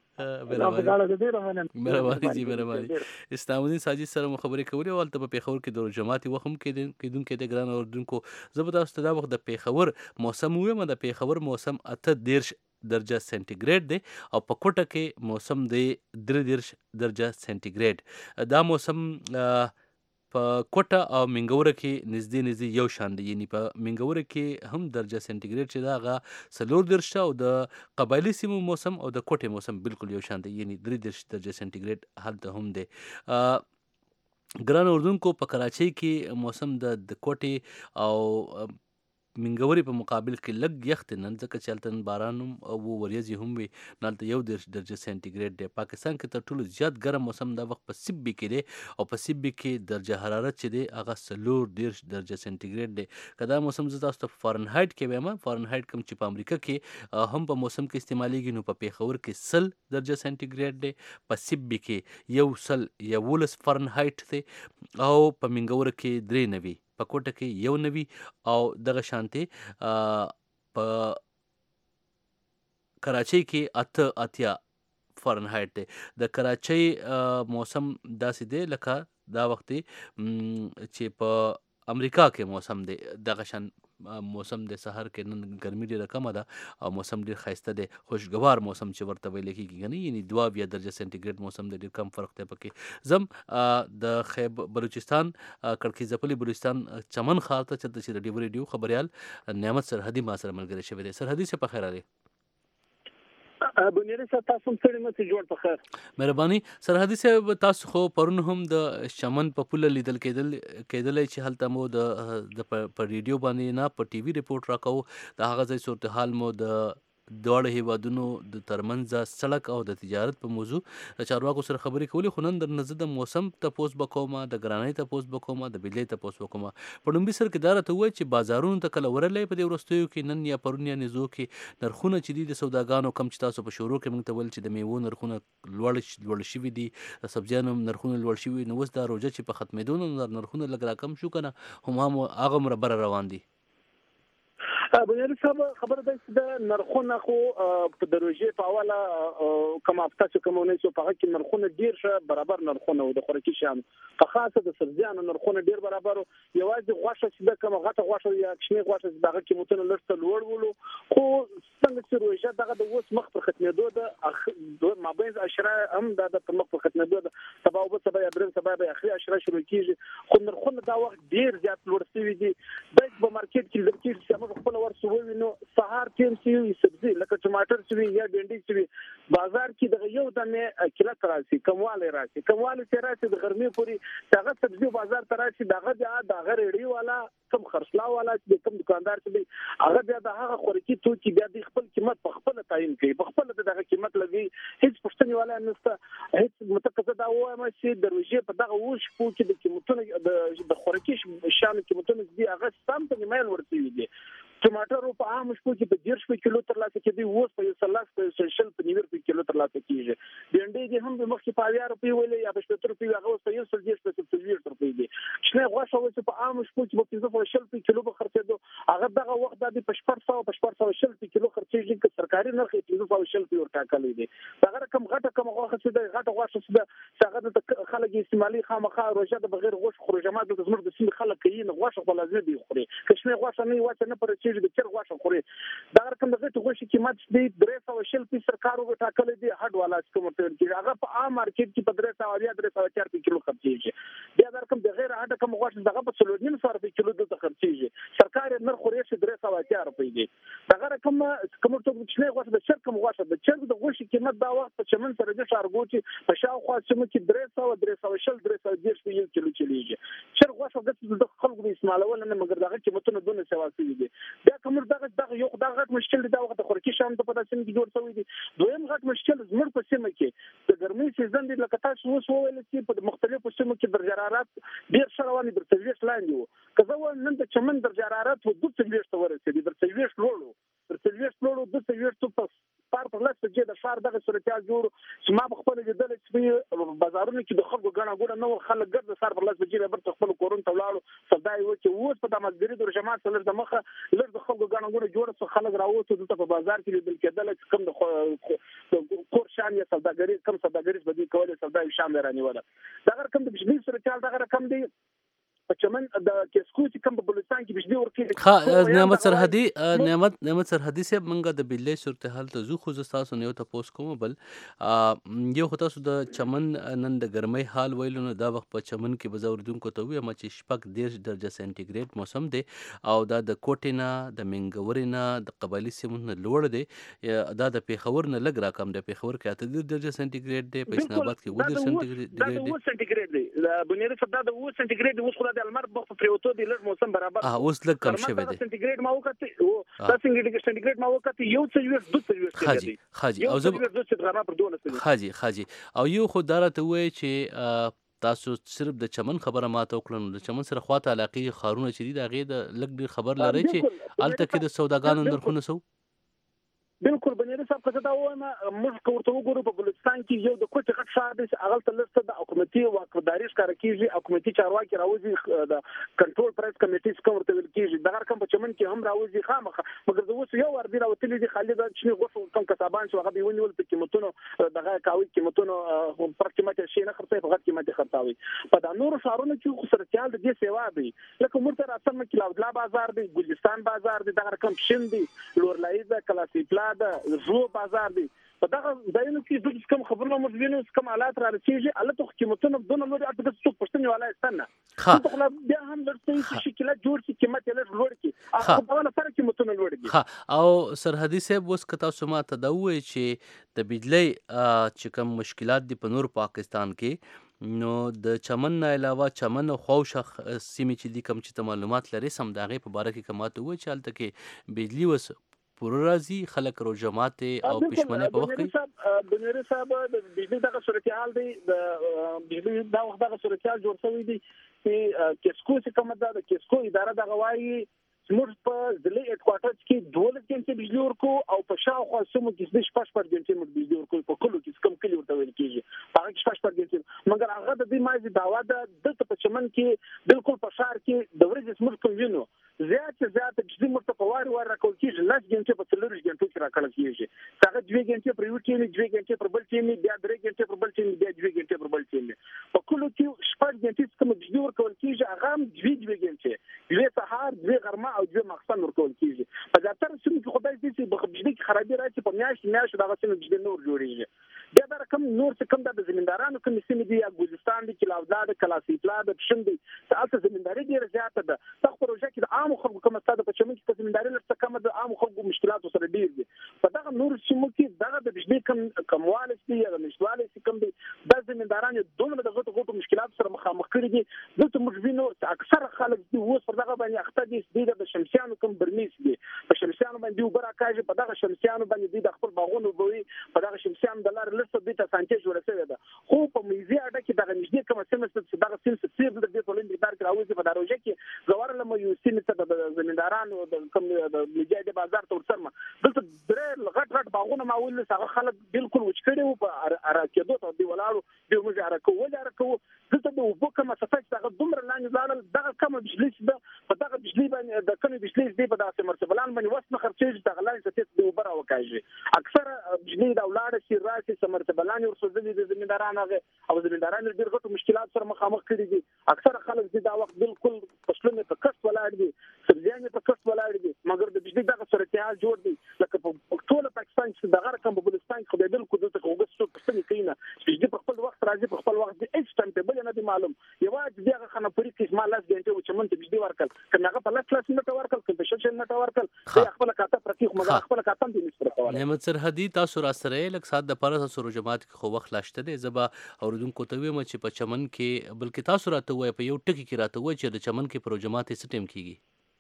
پغاړه مهرباني اسلام الدین ساجد سره خبرې کولې او ته په پیښور کې د جماعت وخم کې د ګران اوردونکو زبر تاسو ته دا وخت د پیښور موسم وایم د پیښور موسم 18 درجه سنټیګریډ دی او په کوټه کې موسم دی 3 درجه سنټیګریډ دا موسم په کوټه او منګوره کې نږدې یو شان دی یعنی په منګوره کې هم درجه سنټیګریډ چې دا غا 4 درجه او د قبایلی سیمو موسم او د کوټه موسم بالکل یو شان دی یعنی 3 درجه سنټیګریډ حالت هم دی ګران اردوونکو په کراچۍ کې موسم د کوټې او منګوري په مقابل کې لږ یخ نن ځکه چې هلته باران او وریځې هم وي نهلته 1 درجه سنټیګریډ دی پاکستان کې تر ټولو زیات ګرم موسم دا وخت په سیبي کې دی او په سیبي کې درجه حرارت چې دی هغه 4 درجه سنټیګریډ دی که دا موسم زه تاسو ته فارنهایټ کې وایم فارنهایټ کوم چې په امریکا کې هم په موسم کې استعمالیږي نو په پیښور کې 100 درجه سنټیګریډ دی په سیبي کې 11 فارنهایټ دی او په منګوره کې 93 په کوټه کې 1 او دغه شانتي په کراچۍ کې 8 فارنهایت دی. د کراچۍ موسم داسې دی لکه دا وخت چې په امریکا کې موسم دی، دغه شان موسم د سحر کې نن ګرمي ډیره کمه ده او موسم ډیر ښایسته دی، خوشګوار موسم چې ورته ویل کېږي کنه، یعنی 2 درجه سنټیګریډ موسم دی، ډیر کم فرق دی پکې. زم د خیبر بلوچستان کړکۍ ځپلي بلوچستان چمن ښار ته چې د ډیو ریډیو خبریال نعمت سرحدي ما سره ملګری شوی دی. سرحدي صاحب په خیر راغلی. بنيري تاسو هم ستړي مته جوړ په خیر. مهرباني. سرحدي صاحب تاسو خو پرون هم د چمن په پوله لیدل کېدلی چې هلته مو د په ریډیو باندې نه په ټي وي ریپورټ راکوو، د هغه ځای صورتحال مو د دواړو هیوادونو د ترمنځ سړک او د تجارت په موضوع د چارواکو سره خبرې کولې، خو نن درنه زه د موسم تپوس به کومه، د ګرانۍ تپوس به کومه، د بجلۍ تپوس به کومه. په لومړي سر کې دا راته ووایه چې بازارونو ته کله ورغلی په دې وروستیو کې نن یا پرون یا نږدې کې نرخونه چې دي د سوداګانو کم چې تاسو په شروع کې موږ ته ویل چې د میوو نرخونه لوړ شوي دي، د سبزیانو نرخونه لوړ شوي، نو اوس دا روژه چې په ختمېدو نو نرخونه لږ راکم شو که نه هغه بره روان دي؟ بنيري صاحب خبره ده چې د نرخونه خو په دروژې په حواله کوم هفته چې کومونه سو په کې نرخونه ډیر شه برابر نرخونه او د خوراکي شیانو په خاصه د سبزیانو نرخونه ډیر برابر، یوازې غوښه چې د کومه غټه غوښه یا کښنی غوښه چې دغه قیمتونه لږ لوړ ولو، خو څنګه چې روژه دغه د اوس مخ پر ختمېدو د مابین اشرا هم د مخ پر ختمېدو د سبا او سبا یا درې سبا به اخري اشرا شروع کیږي، خو نرخونه دا وخت ډیر زیات لوړ شوي دي. د په مارکیټ کې د کیږي چې موږ خپل ورسوي نو سهار ټیم سی سبزی لکه ټماټر سی یا ډنډي سی بازار کې د یو دمه کله تراسي کمواله راشي د غرمې پوری دغه سبزی بازار تراسي دغه ریډي والا کم خرڅلا والا چې کم دکاندار چې هغه بیا د هغه خوراکي توکي بیا د خپل قیمت په خپل تعیین کوي، په خپل دغه قیمت لګي، هیڅ پښتني والا نشته، هیڅ متقاضا دا وایم چې د روژې په دغه وش په کې د قیمتونو د خوراکي شان قیمتونو دي هغه سم په نیمه ورته دي. ټماټر په عام شپو کې په 10 کیلو تر لاسه کېدی، اوس په 30 په 60 په 90 کیلو تر لاسه کېږي. ډنډي دي هم د مخکې په 10 روپۍ ویلې یا په 70 روپۍ هغه اوس په 110 په 70 روپۍ دي. شنه غوښه اوس په عام شپو کې په 15 کیلو په خرڅېدو، هغه دغه وخت د 460 کیلو خرڅېږي چې سرکاري نرخ 360 ورټاکلې دي. هغه رقم غټه غوښه چې د غټه غوښه چې هغه د خلک استعمالي خامخا روژه د بغیر غوښه خروجمات د زموږ د سیمې خلک کوي، نو غوښه په لازمي دی خوري، کښنه غوښه نه واچ نه پر چې د چر غوښه خوري. دا رقم د غټ غوښه قیمت دی 360 سرکار ورټاکلې دي، هډ والا کوم ته کې هغه په عام مارکیټ کې په 300 کیلو خرڅېږي. بیا دا رقم د غیر هډ کوم غوښه دغه په 300 کیلو د خرڅېږي، سرکار نرخ خوري چې 380 روپۍ دی. دا رقم کوم ته چې غوښه د شر کوم غوښه د چر د غوښه قیمت دا وخت په چمن سره د شارګوټي په شاوخوا چې کې 310 کیلو چلیږي. چر غوښه د خلکو د استعمالول نه مګر دغه قیمتونه دونه سواسي دي. بیا کوم دغه یو غټ مشکل دی، دا وخت د خوراکي شیانو په داسې کې جوړ شوی دی. دویم غټ مشکل زموږ په سیمه کې د ګرمۍ سیزن دی، لکه تاسو اوس وویل چې په مختلفو سیمو کې درجه حرارت ډیر شرواني د 30 لاندې وو، که زه وایم نن د چمن درجه حرارت و 32 ته ورسېدي، د 30 لوړو 32 په پار پر لاس کې د شهر دغه صورتیا جوړ چې ما خپل لیدل چې بازارونو کې د خلکو غاڼه ګوره نو خلک ګرځي سار پر لاس کې به خپل کورون ته ولاړو صداي و چې اوس په د مزګری د جماعت سره د مخه لږ د خلکو غاڼه ګوره جوړ څو خلک راوته دلته په بازار کې لیدل کېدل چې کوم د کور شان یا سوداګری کم سوداګری بدی کولای سوداي شان رانیوله. دا رقم د بجلی صورتیا دا رقم دی په چمن د کیسکو چې کوم په بلوچستان کې بجلی ورکړي. نعمت سرحدي صاحب منګه د بجلی صورتحال ته زو خو تاسو نه یو تاسو کوم بل یو خو تاسو د چمن نن د ګرمۍ حال ویلو نو دا وخت په چمن کې بزوردونکو ته وي ما چې شپږ 10 درجه سنټیګریډ موسم دی او دا د کوټینا د منګورینا د قبایلی سیمونو لوړ دی، دا د پیښور نه لګ راکم دی، پیښور کې 8 درجه سنټیګریډ دی، په اسلام آباد کې 2 سنټیګریډ دی. بنيري صاحب دا 2 سنټیګریډ اوس خو د المر په پریوتو دی لږ موسم برابر اوس لږ کم شوی دی. سنټیګریډ ما وکړه او دا سنټیګریډ ما وکړه یو څه دی خاجي او زه خاجي او یو خو دارته وای چې تاسو صرف د چمن خبره ماته وکړو، د چمن سره خواته علاقې خارونه چې دي دا غي د لګ ډیر خبر لري چې الته کې د سوداګانو نرخونه سو بالکل بنيري صاحب څه دا وایم موږ کوته وګورو په بلوچستان کې یو د کوټه غټ شار دی هغه ته لسته د حکومتي واکداري ښکار کیږي حکومتي چارواکي راوځي د کنټرول پرایس کمیټې څخه ورته ویل کیږي دا رقم په چمن کې هم راوځي خامخه مګر د اوس یو ور دی راوتلي دي خالد چې غوښو کم کسبان چې هغه بیونیول په قیمتونو دغه کاوي قیمتونو پر قیمت شي نه خرڅي په غټ قیمت خرڅاوي په د نور شهرونو کې خو سرچال د دې سیوا دی لکه مرته راځم کې لاودلا بازار دی ګلستان بازار دی دا رقم شین دی لورلایزه کلاسیک د زو بازار دی په دغه ځایونو کې د کوم خبرونه مزوینو کوم حالات را رسیږي الته قیمتونه دونه لوړ اته د څوک پښتني والا استنه خو بیا هم درته شکل جوړ شي قیمت یې لوړ کی هغه په ولا سره قیمتونه لوړ دي او سرحدي صاحب اوس کتا سما ته دا وایي چې د بجلی چې کوم مشکلات دي په نور پاکستان کې نو د چمن نه علاوه چمن او خوشخ سیمې چې دي کوم چې معلومات لري سم داغه په باره کې کماته وایي چې الته کې بجلی وس پور راځي خلک رو جماعت او پښمنه په وخت کې بنيري صاحب د بجلی دغه صورتحال دی د بجلی دا وخت دغه صورتحال جوړ شوی دی چې کیسکو څخه کومه ده د کیسکو اداره دغه وایي موږ په ضلع هډ کوارټر کې 12 غنټې بجلی ورکو او په شاوخوا سمو کې 14 غنټې موږ بجلی ورکو په کلو کې کم کلی ورته ویل کېږي هغه 14 غنټې مګر هغه د دې مازی داوا ده د په چمن کې بالکل په شهر کې د ورځې موږ کوم وینو زیات بجلی موږ په وار راکول کېږي لاس غنټې په 3 غنټو کې راکول کېږي هغه 2 غنټې پر یو کې 2 غنټې پر بل کې بیا 3 غنټې پر بل کې بیا 2 غنټې پر بل کې په کلو کې 14 غنټې کوم بجلی ورکول کېږي هغه 2 غنټې یو سهار 2 غرمه او 2 مخسن ورکول کیږي په ځاتر سم کې خدای دې چې په بجلی کې خرابې راځي په میاشت دغه څه بجلی نور جوړیږي بیا دا رقم نور څه کم د زمیندارانو کوم سیمې دي یا ګلستان دي کلاودا د کلاسیکلا د پښند دي تاسو زمینداري ډیره زیاته ده تاسو پروژه کې د عام خلکو کوم ستاده په چمن کې زمینداري لږ کم د عام خلکو مشکلات سره ډیر دي په دغه نور سیمو کې دغه د بجلی کمواله دي یا د نشواله کم دي د زمیندارانو دومره د غټو مشکلات سره مخامخ کړي دي دلته موږ وینو اکثر خلک دي اوس پر دغه باندې اخته دي د شمسیانو کوم برمیس دي په شمسیانو باندې وبره کاږي په دغه شمسیانو باندې د خپل باغونو بوي په دغه شمسیانو د لار لسته د تاسانټي جوړه شوی ده خو په میزي اډه کې دغه نږدې کوم سیمه چې دغه سیمه سیر د دې ټولنې دار کې راوځي په دروژه کې زوړ له یو سیمه ته د زمیندارانو د کوم د میجای بازار ته ورسره دلته درې غټ باغونه ماول هغه خلک بالکل وچکړي او په اراکېدو ته دی ولارو دی موږ اراکو دلته د وبو کوم صفات هغه دومره لاندې لاله دغه کوم بجلی ده په دغه بجلی باندې د کوم بجلی دی په داسې مرتبلان باندې وسنه خرڅېږي دغه لاندې ستې دی وبره وکاږي اکثر بجلی د اولاد سي راسي سمرتبلان ورسوځي د زمیندارانو او زمیندارانو ډېر غټو مشکلات سره مخامخ کړي دي اکثر خلک دا وخت بالکل فصلونه په کښت ولاړ دي سبزیانې په کښت ولاړ دي مګر د بجلی دغه صورتحال جوړ دی لکه په ټول پاکستان کې دغه رقم په بلوچستان کې خو بالکل دغه وګستو پښتني کینا چې په خپل وخت راځي په خپل وخت د هیڅ ټایم ټیبل نه دی معلوم یوازې دغه خنپوري کې ما لاس ګنټه و چې مونږ بجلی ورکل کنه هغه په لاس نه ورکل کنه په شل نه ورکل خپل کاته پرتیخ مګر خپل کاته دې نشته کولای نعمت سرحدي تاسو را سره لک سات د پاره سره جماعت خو وخت لاشته دی زبا اوردونکو ته ویم چې په چمن کې بلکې تاسو راته وای په یو ټکی کې راته وای چې د چمن کې پروجمات یې سټیم کیږي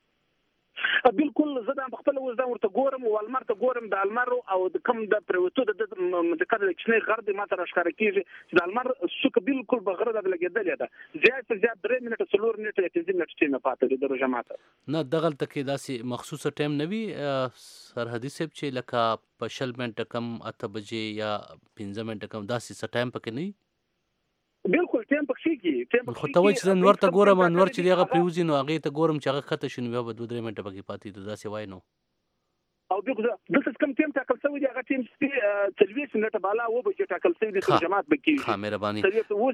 بالکل زه د خپل وزن ورته ګورم او المر ته ګورم د المر او د کم د پروتو د متکر لچنه غرد ماته راښکار کیږي چې د المر سوک بالکل بغره د لګیدل ده زیات 3 منټه 4 منټه 3 منټه چې نه پاتې د رجمات نه دغه تکي داسې مخصوصه ټایم نوي سرحدي سپ چې لکه په شل منټه کم 8 بجې یا 15 منټه کم داسې څه ټایم پکې نه بالکل ټیم پکې کې خو ته وای چې نور ته ګورم انور چې هغه پریوزي نو هغه ته ګورم چې هغه خطه شنو بیا به 2-3 منټه پکې پاتې ته داسې وای نو او دغه کم ټیم ټاکل شوی دی هغه ټیم چې 30 منټه بالا و به ټاکل شوی دی جماعت بکې ها مهرباني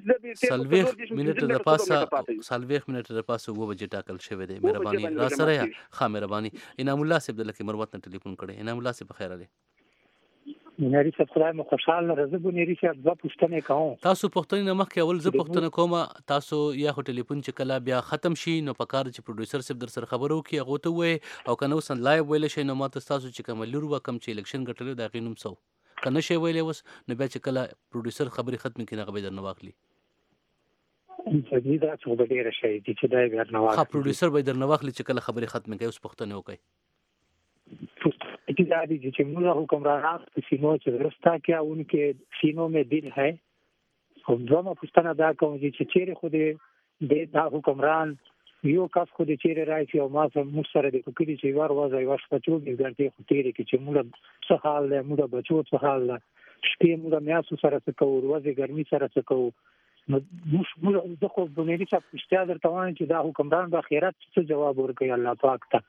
30 منټه د پاسه 30 منټه د پاسه و به ټاکل شوی دی مهرباني را سره ها مهرباني انعام الله صاحب دلته مروت نه ټلیفون کړي انعام الله صاحب بخیر علي منری صاحب خدای مو خوشاله راځي بنری صاحب د پښتنې کوم تاسو پښتنې نه مخکې اول زه پښتنه کوم تاسو یا هو ټلیفون چې کله بیا ختم شي نو پکار چې پروډوسر صاحب در سره خبرو کی هغه ته وای او کنه وسن لایو ویل شي نو ماته تاسو چې کوم لور وکم چې الیکشن ګټلو دا غینوم سو کنه شی ویلې وس نو بیا چې کله پروډوسر خبري ختم کینه غوې درنه واخلي دې دا څه به ډیر شي چې دا ورنه واخلي ها پروډوسر به درنه واخلي چې کله خبري ختم کوي اوس پښتنه وکي اتجاهی چې موږ حکمرانان په سینو چې رستا کیا انکه سینو میں دل ہے او دوما پښتنه دا کوم چې چیرې خو دې دا حکمران یو کس خو د چیرې راځي او ما موږ سره د کوکړي چې ور وځي ور په 24 غنټې خو تیرې کې چې موږ څه حال له موږ بچو څه حال له شپې موږ میاسو سره څه کوو ورځې ګرمي سره څه کوو نو موږ د خو بنیادی څه پښتیا درته وایم چې دا حکمران د خیرات څه جواب ورکړي الله پاک ته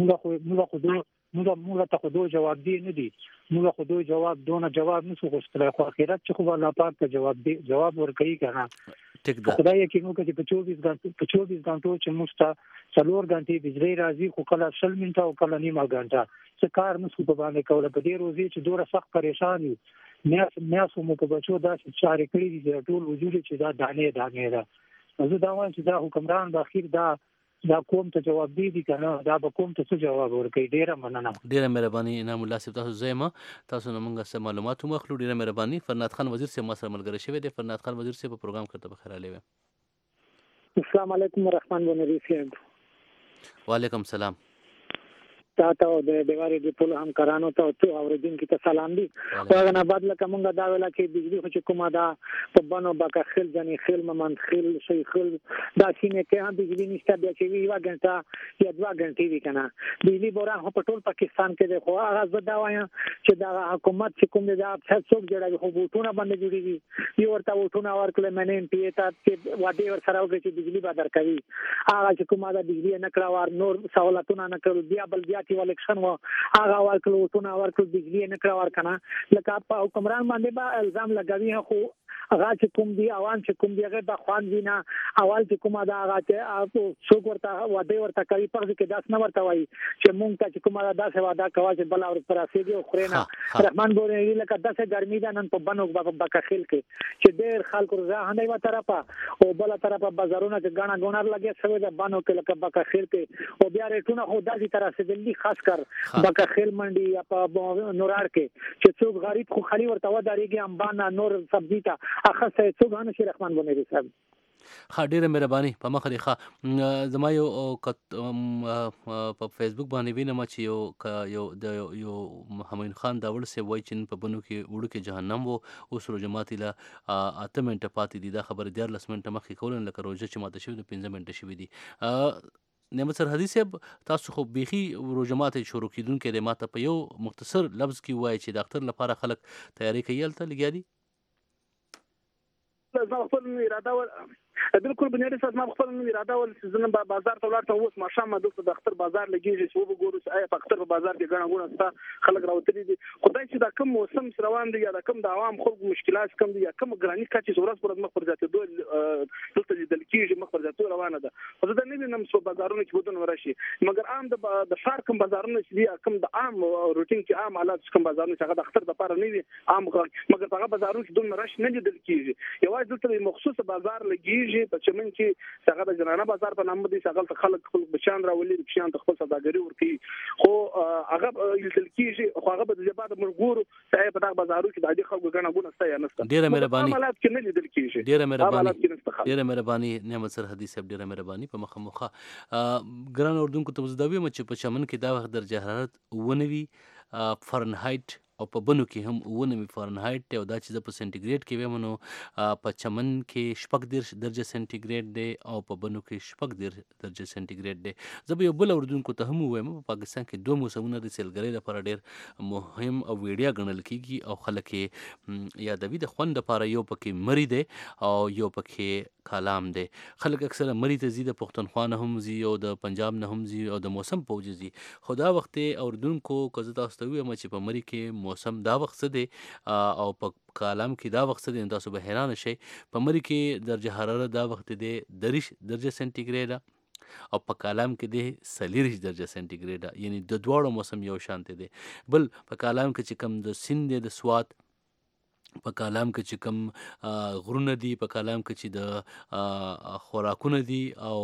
موږ ته خو دوی جواب دی نه دی موږ خو دوی جواب نشو غوښتلای خو اخرت چې خو الله پاک ته جواب ورکړي کنه ټیک ده خدای یقینو کوي چې په 24 غنټو چې موږ ته 4 غنټې بجلی راځي خو کله 20 منټه او کله نیمه غنټه څه کار نشو په باندې کوله په دې روزي چې ډوره سخت پریشان یو میاسو مو په بچو داسې چارې کړې دي چې ټول وجود چې دا دانې ده زه دا وایم چې دا حکمران د اخیر دا قوم ته جواب دی کنه دا به قوم ته څه جواب ورکړي ډیره مننه ډیره مهرباني انعام الله صاحب تاسو زما تاسو نو موږ سم معلومات مخلو ډیره مهرباني فرناد خان وزیر سے ما سره ملګری شوی دی فرناد خان وزیر سے په پروګرام کرته بخیر علی السلام علیکم ورحمت الله وبرکاته وعلیکم السلام تاسو د دیواري د ټول همکارانو ته او اوریدونکو ته سلام دي او نه بعد لکه مونږ دا ویلا کې بجلی خو چې کومه دا په بانو باکه خل ځنی خل ممن خل شي خل دا سینه کې هم بجلی نشته بیا چې وی وګنټه یا 2 غنټې وی کنه بجلی بوران په ټول پاکستان کې خو هغه زدا وایم چې دا حکومت چې کوم دا څوک جوړوي خو بوټونه باندې جوړيږي یو ورته بوټونه ورکړل منه ام پی ته چې واده ور سره وګړي چې بجلی به درکوي هغه چې کومه دا بجلی نه کړه ور نور سہولتونه نه کړو بیا بل بیا کې الیکشن و هغه ورکړو ټونه ورکړو بجلی نه کړه ور کنه لکه په حکمران باندې با الزام لګوي خو هغه چې کوم دی اوان چې کوم دی هغه د خوان وینا اول چې کومه دا هغه چې څوک ورته واده ورته کوي په دې کې داس نه ورته وایي چې مونږ ته چې کومه دا داسې واده کوي چې بل اور پر اسېږي او خرینا رحمان ګورې لکه داسې ګرمي ده نن په بنو بکخیل کې چې ډېر خلکو راه نه و طرفه او بل طرفه بازارونه چې غاڼه ګونر لګي سوي ده بنو کې لکه بکخیل کې او بیا ریټونه خو داسې طرف سے دلی خاص کر بکخیل منډي یا په نورار کې چې څوک غریب خو خالي ورته وداريږي امبانا نور سبزی ته اخر څه څوک غانه شي رحمان بنری صاحب ډیره مهرباني په مخ لري زما یو په فیسبوک باندې وینم چې یو همین خان داول سی وای چې په بنو کې وړو کې جهنم وو اوس رو جماعت له 8 منټه پاتې دي دا خبر 14 منټه مخکې کولن لکه روزه چې ماته شوی د 15 منټه شوی دي نعمت سرحدي صاحب تاسو خو بيخي روجمات شروع کیدونکو د ماته په یو مختصر لفظ کې وای چې د اختر لپاره خلک تیاری کوي تل لګیا دي زما خپل اراده بالکل بنیادی اساس ما خپل اراده ول چې زنه بازار ته ولارته اوس ماښام د اختر بازار لګیږي چې وګورو چې آیا په اختر بازار کې غاڼه ستا خلک راوتري دي خدای چې دا کوم موسم روان دي یا دا کوم د عوام خلکو مشکلات کم دي یا کوم ګرانی کچې ورځ پر مخ پر ځاتې دوه دلته د لکیږي مخ پر ځاتې روانه ده خو دا نه وینم څو بازارونه چې ودون ورشي مګر عام د ښار کوم بازارونه چې دي کوم د عام روټین کې عام حالات کوم بازارونه چې د اختر لپاره نه وي عام مګر هغه بازارونه چې دون راشي نه دي کیږي یوازې دلته مخصوص بازار لګیږي په چمن کې څنګه د جنانه بازار په نامه دي څنګه خلک بچان راولي بچان د خپل سوداګري ورکي خو هغه یل کیږي خو هغه به د بعد مرګورو چې په دغه بازارو کې د دې خلکو غنا غونه ستای نه ست ډیره مهرباني حالات کې نه لیدل کیږي ډیره مهرباني نعمت سرحدي صاحب ډیره مهرباني په مخه ګران اردوونکو ته زداوی چې په چمن کې دا وخت درجه حرارت ونوي فرنهایت او په بنو کې هم ونوي فرنهایت او دا چې په سنټیګریډ کې ومنو په چمن کې 14 درجه سنټیګریډ دی او په بنو کې 14 درجه سنټیګریډ دی زه به یو بل اردوونکو ته هم وایم په پاکستان کې دوه موسمونه د سیلګرۍ لپاره ډېر مهم او ویډیا ګڼل کیږي او خلک یادوي د خوند لپاره یو پکې مری دی او یو پکې کالام دی خلک اکثره مری ته زی د پښتونخوا نه هم زی او د پنجاب نه هم زی او د موسم پوج زی خدا وخت اردوونکو کزه تاسو ته وایم چې په مری کې موسم دا وخت دی او په کالام کې دا وخت دی تاسو به حیران شئ په مری کې درجه حرارت دا وخت دی 30 درجه سنټیګریډ او په کالام کې دی 40 درجه سنټیګریډ یعنی د دواړو موسم یو شانته دی بل په کالام کې چې کم د سیند د سواد په کالام کې چې کم غرونه دي په کالام کې چې د خوراکونه دي او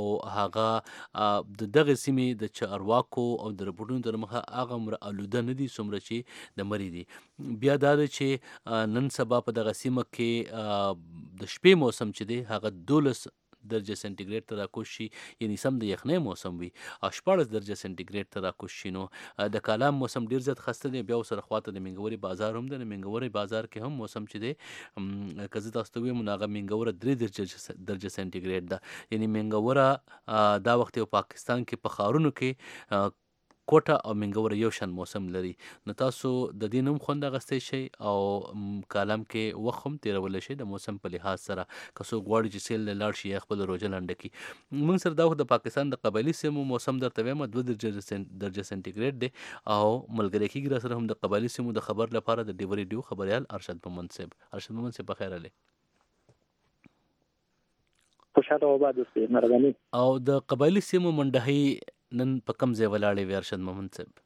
هغه د دغه سیمې د چارواکو او د رپورټونو تر مخه هغه مر الوده نه دي څومره چې د مری دي بیا دا چې نن سبا په دغه سیمه کې د شپې موسم چې دی هغه 12 درجه سنټیګریډ ته راکوز شي، یعنی سم د یخنۍ موسم وي او 14 درجه سنټیګریډ ته راکوز شي، نو د کالام موسم ډیر زیات خسته دی. بیا سره خواته د منګوري بازار هم دی، د منګوري بازار کې هم موسم چې دی که زه تاسو ته ویم نو هغه منګوره 3 درجه سنټیګریډ ده. یعنی منګوره دا وخت په پاکستان کې په ښارونو کې کوټه او منګوره یو شان موسم لري. نو تاسو د دې نوم خوند اخیستی شئ او کالم کې وخت هم تېرولی شئ د موسم په لحاظ سره. که څوک غواړي چې سیل له لاړ شي یا خپل روژه لنډه کړي. موږ سره دا وخت د پاکستان د قبایلي سیمو موسم درته وایم 2 درجه سنټیګریډ دی او ملګری کېږي را سره هم د قبایلي سیمو د خبر لپاره د ډیو ریډیو خبریال ارشد مومند صاحب. ارشد مومند صاحب بخیر علي. خوشاله آباد اوسئ، مهرباني. او د قبایلي سیمو منډهۍ نن په کوم ځای ولاړې وي ارشد مومند صاحب؟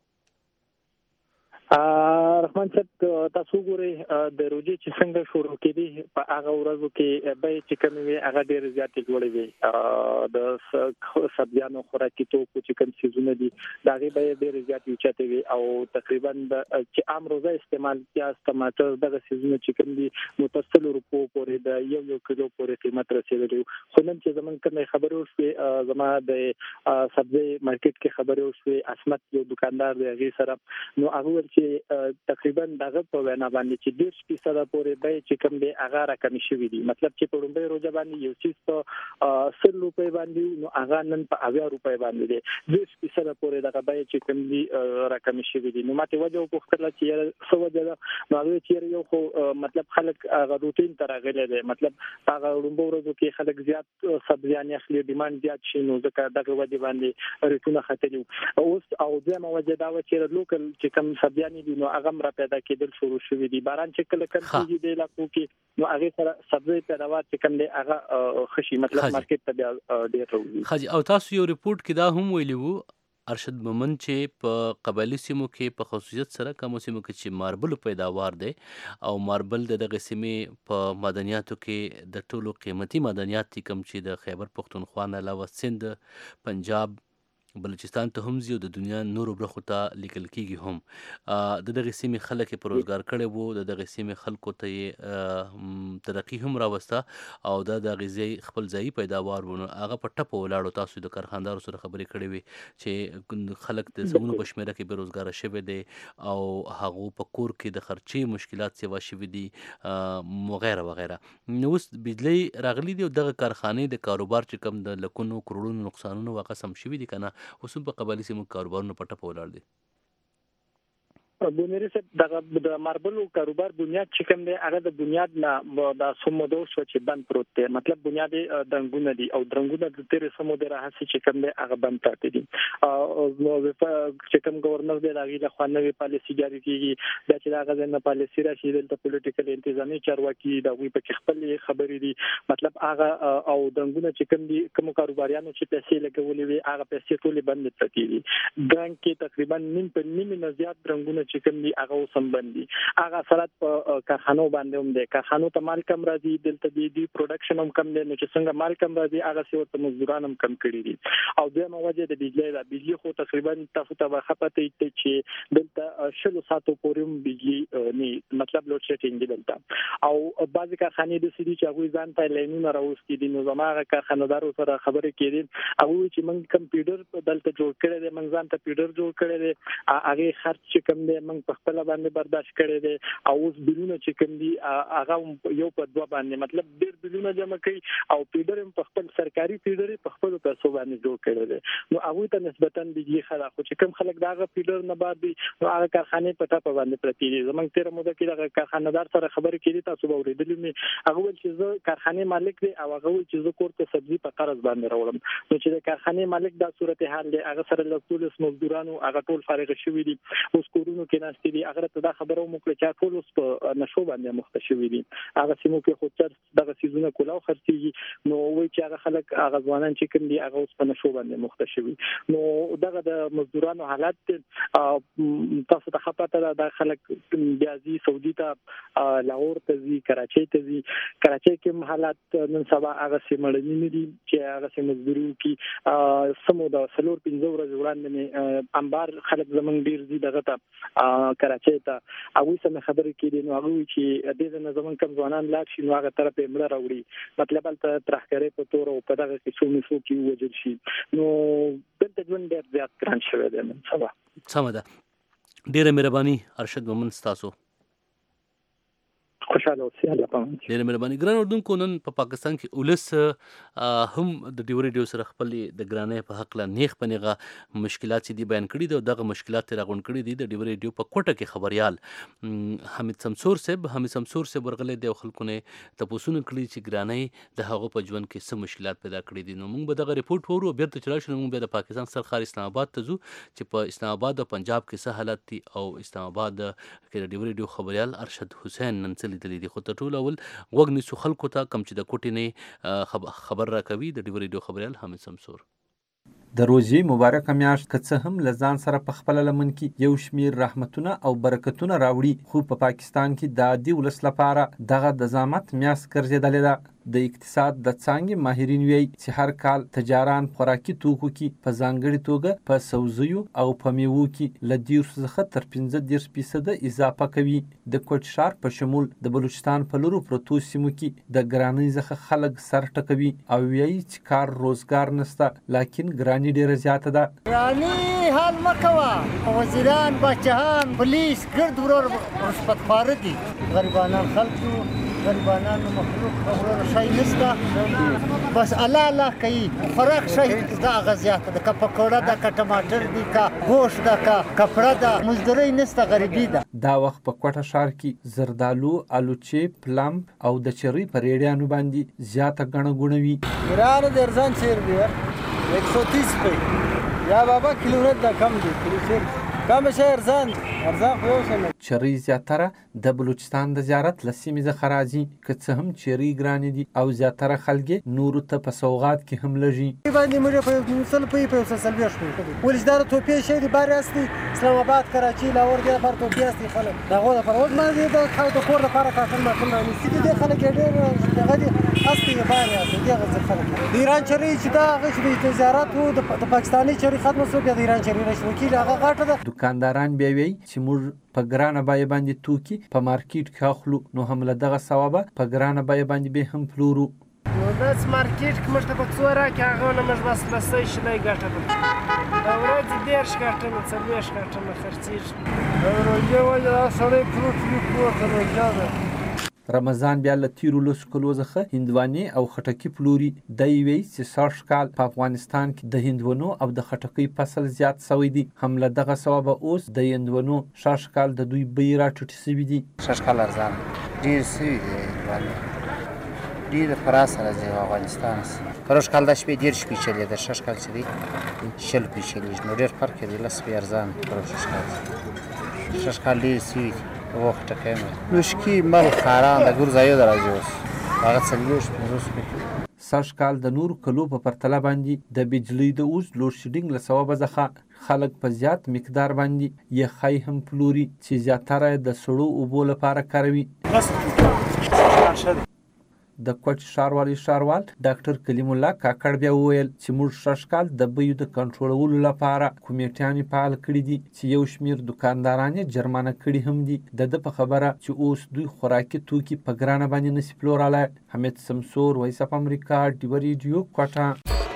رحمان صاحب تاسو ګورئ د روزي چې څنګه شروع کېدي په هغه ورځو کې به چې کوم وي هغه ډېر زیاتې لوړې وي. د سبزیانو خوراکي توکو چې کوم سیزونه دي دا غي به ډېر زیاتې اوچتې وي او تقریبا چې عام روزه استعمال پیاز ټماټر دغه سیزونه چې کوم دي متصل روپو پورې د یو کیلو پورې قیمت رسیدلی. خو نن چې زمونږ کومه خبرې وشوې زما د سبزی مارکیټ کې خبرې وشوې اسمت یو دکاندار دی هغه سره نو هغه چې تقریبا دغه په وینا باندې چې 10% پورې به چې کوم دی هغه راکمې شوې دي. مطلب چې په لومړۍ روزه باندې یو څه په 100 روپۍ باندې نو هغه نن په 80 روپۍ باندې دی 10% پورې دغه به چې کوم دی راکمې شوې دي. نو ماته وجه وکړه چې څه وجه ده نو هغه چې یو خو مطلب خلک هغه روټین تر غلې دي. مطلب هغه لومړۍ ورځو کې خلک زیات سبزیان اخلي ډیماند زیات شي نو ځکه دغه وجه باندې ریټونه خطري اوس او دغه وجه دا و چې لوکل چې کوم سبزیان دي نو هغه را پیدا کېدل شروع شوې دي. باران چې کله کېږي د علاقو کې نو هغه سره سبزی پیداوار چې کوم دی هغه خشي مطلب مارکیټ ته بیا ډېر راوځي. خاجي او تاسو یو ریپورت کې دا هم ویلی وو ارشد مومند چې په قبایلي سیمو کې په خصوصیت سره کومو سیمو کې چې ماربل پیداوار دی او ماربل د دغه سیمې په معدنیاتو کې د ټولو قیمتي معدنیات دي کوم چې د خیبر پښتونخوا نه علاوه سند پنجاب بلوچستان ته هم ځي او د دنیا نورو برخو ته لیکل کېږي هم. د دغه سیمې خلک یې په روزګار کړی وو، د دغه سیمې خلکو ته یې ترقي هم راوسته او دا د غذایي خپل ځایي پیداوار و نو هغه په ټپه ولاړو. تاسو د کارخاندارو سره خبرې کړې وي چې خلک د سمونو په شمېره کې بېروزګاره شوی دی او هغو په کور کې د خرچې مشکلات سیوا شوي دي وغیره وغیره. نو اوس بجلی راغلی دی او دغه کارخانې د کاروبار چې کوم د لکونو کروڑونو نقصانونو واقع سم شوي دي که نه اوس هم په قبایلي سیمو کاروبارونه په ټپه ولاړ دي. بنیری صاحب دغه د ماربل کاروبار بنیاد چې کوم دی هغه د بنیاد نه د سمودو شو چې بند پروت دی. مطلب بنیاد دنګونه دي او درنګونه د تیر سمودو راهسي چې کوم دی هغه بند پاتې دي او چې کوم گورنر دی هغه له خوانوي پالیسي جاری کیږي دا چې هغه نه پالیسي راشي د پولیټیکل انتظامی چارواکي د وی په خپل خبرې دي. مطلب هغه او دنګونه چې کوم دي کوم کاروباریانو چې پیسې لګولې وي هغه پیسې ټول بند پاتې دي. بانک کې تقریبا نیم نه زیات درنګونه چې کوم دي هغه سم بندي. هغه اثرات په کارخانو باندې هم دي. کارخانو ته مال کم راځي دلته دی پروډکشن هم کم دی نو چې څنګه مال کم راځي هغه څه ورته مزدوران هم کم کړي دي. او دغه وجه د بجلی خو تقریبا تاسو ته خپته ایت چې دلته شلو ساتو پورم بجلی نه مطلب لوډ شیډینګ دلته او بعضی کارخانې د سړي چې هغه ځان ته لینونه راوستي دي نو زموږ کارخانه‌دارو سره خبرې کېدي هغه چې موږ کمپیوټر دلته جوړ کړی دی موږ ځان ته پیډر جوړ کړی دی هغه خرچ چې کم دی موږ په خپل باندې برداشت کړی دی او اوس بلونه چې کوم دي هغه یو په دوه باندې مطلب ډېر بلونه جمع کوي او پیډر هم په خپل سرکاري پیډر په خپل پیسو باندې جوړ کړی دی نو هغه ته نسبتا بجلی خلا خو چې کوم خلک داغه پیډر نه بعد دي نو هغه کارخانه په ټاپه باندې پرتی دي. زمونږ تیر موده کې دغه کارخانه‌دار سره خبرې کړې تاسو به اورېدلې مې هغه ول چې زه کارخانه مالک دی او هغه ول چې زه کور ته سبزی په قرض باندې راوړم نو چې د کارخانه مالک دا صورتحال دی هغه سره له ټول مزدورانو هغه ټول فارغ شوي دي اوس کورونو کې ناشتي دي هغه ته دا خبره مو کړه چې ټول اوس په نشو باندې مخته شوي دي هغه سیمو کې خو تر دغه سیزونه کولاو خرڅيږي نو وایي چې هغه خلک هغه ځوانان چې کوم دي هغه اوس په نشو باندې مخته شوي نو دغه د مزدورانو حالت تاسو ته خپته دا خلک بیازي سعودي ته لاهور ته ځي کراچۍ ته ځي. کراچۍ کې حالات نن سبا هغه سیمړنی نه دي چې هغه سیمه مزدوري کې سمو د 4-5 ورځې وړاندې انبار خلک زمونږ ډیر دي دغه ته کراچۍ ته هغه سم خبرې کړي نو هغه چې د دې نه زمونږ کم ځوانان لاړ شي نو هغه طرف یې مړه راوړي مطلب ته ترخکرې په تور او په دغه کې څو کې وجود شي نو دلته ژوند ډېر زیات ګران شوی دی نن سبا. سمه ده. ډېره مهرباني ارشد مومن ستاسو. خوشاله اوسئ. الله پامان. ډېره مهرباني. ګران اردوونکو نن په پاکستان کې ولس هم د ډیو ریډیو سره خپل د ګرانۍ په حق لا نیغ په نیغه مشکلات چې دي بیان کړي دي او دغه مشکلات یې راغونډ کړي دي د ډیو ریډیو په کوټه کې خبريال حمید سمسور صاحب ورغلی دی او خلکو نه تپوسونه کړي چې ګرانۍ د هغه په ژوند کې څه مشکلات پیدا کړي دي. نو موږ به دغه ریپورت وورو بیرته چې راشو موږ به د پاکستان سرخار اسلام آباد ته ځو چې په اسلام آباد او پنجاب کې څه حالت دي او اسلام آباد کې د ډیو ریډیو خبريال ارشد حسین نن څه لیدلي دي. خو تر ټولو اول وګ نیسو خلکو ته کم چې د کوټې نه خبر راکوي د ډیو ریډیو خبريال حمید سمسور. د روزې مبارکه میاشت که څه هم له ځان سره په خپله لمن کې یو شمیر رحمتونه او برکتونه راوړي خو په پاکستان کې د عادي ولس لپاره دغه د زحمت میاشت ګرځېدلې ده. د اقتصاد د څانګې ماهرین وایي چې هر کال تجاران خوراکي توکو کې په ځانګړې توګه په سبزیو او په میوو کې له 10 څخه تر 15% اضافه کوي. د کوټ ښار په شمول د بلوچستان په لورو پرتو سیمو کې د ګرانۍ څخه خلک سر ټکوي او وایي چې کار روزګار نشته لکن ګرانۍ ډیره زیاته ده. ګرانۍ حال مه کوه. وزیران بچهان پولیس ګرد ورور رشوتخواره دي. غریبانان خلک دي غریبانانو مخلوق خبرو شای نسته بس الله کوي خوراک شای دا غزيات ده که پکوړه ده که ټماټر دي که گوشت ده که کپړه ده مزدوري نسته غریبي ده. دا وخت په کوټه ښار کې زردالو الوچې پلمب او د چرۍ په ریډیانو باندې زیاته ګڼه ګوڼه وي. ایران د ارزان چیر دی 130 روپۍ یا بابا کیلومتر دا کم دی کیلو کم شي ارزان خو یو څه چرۍ زیاتره د بلوچستان د زیارت له سیمې څخه راځي که څه هم چرۍ ګرانې دي او زیاتره خلک نورو ته په سوغات کې هم لږي. باندې موږ په 100 په 140 ولشدار توپې شي دی بار استي اسلام آباد کراچي لاهور کې پر توپې استي خلک دغه د پروت باندې د خلک د کور لپاره کاټل ماټل نه سيدي د خلک ډېر دغه دي استي بار استي دغه خلک د ایران چرۍ چې دا غوښتي د زیارت او د پاکستاني چرۍ ختمه شو د ایران چرۍ راشي وکیل هغه غاټه ده. دکانداران بیا وایي چې موږ په ګرانه بیه باندې توکي په مارکیټ کې اخلو نو هم له دغه ثوابه په ګرانه بیه باندې به هم پلورو. نو بس مارکیټ کې موږ ته په څو راکې هغه نه موږ بس لسۍ شلۍ ګټه ده د ورځې 10 ګټنه 40 ګټنه خرڅېږي روژې وجه دا سړی پروت کور ته روژه ده. رمضان بیا له تیرو لسو کلو څخه هندوانې او خټکي پلوري. دی وایي چې سږ کال په افغانستان کې د هندونو او د خټکۍ فصل زیات شوی دی هم له دغه سببه اوس د هندونو سږ کال د دوی بیې راټیټې شوي دي. سږ کال ارزان ډېر شوي دی هندوانې ډېر په راس راځي افغانستان پروش کال د شپې 10 پیچلې ده سږ کال چې دی 10 پیچلې نو ډېر فرق دی لس په ارزان پروش کال سږ کال ډېر شوي دي وخت کم لوشکی مال خاران د ګرځایو درځي اوس هغه څلوش سږ کال د نورو کلو په پرتله باندې د بجلی د اوس لوډ شیډینګ له سببه څخه خلک په زیات مقدار باندې یخی هم پلوري چې زیاتره د سړو اوبو لپاره کاروي. د کوټ ښاروالي ښاروال ډاکټر کلیم الله کاکړ بیا وویل چې موږ سږ کال د بیو د کنټرولولو لپاره کمیټیانې فعال کړي دي چې یو شمیر دکانداران یې جرمانه کړي هم دي. د په خبره چې اوس دوی خوراکي توکي په ګرانه باندې نشي پلورلی. حمید سمسور وایس اف امریکا ډیو ریډیو کوټه.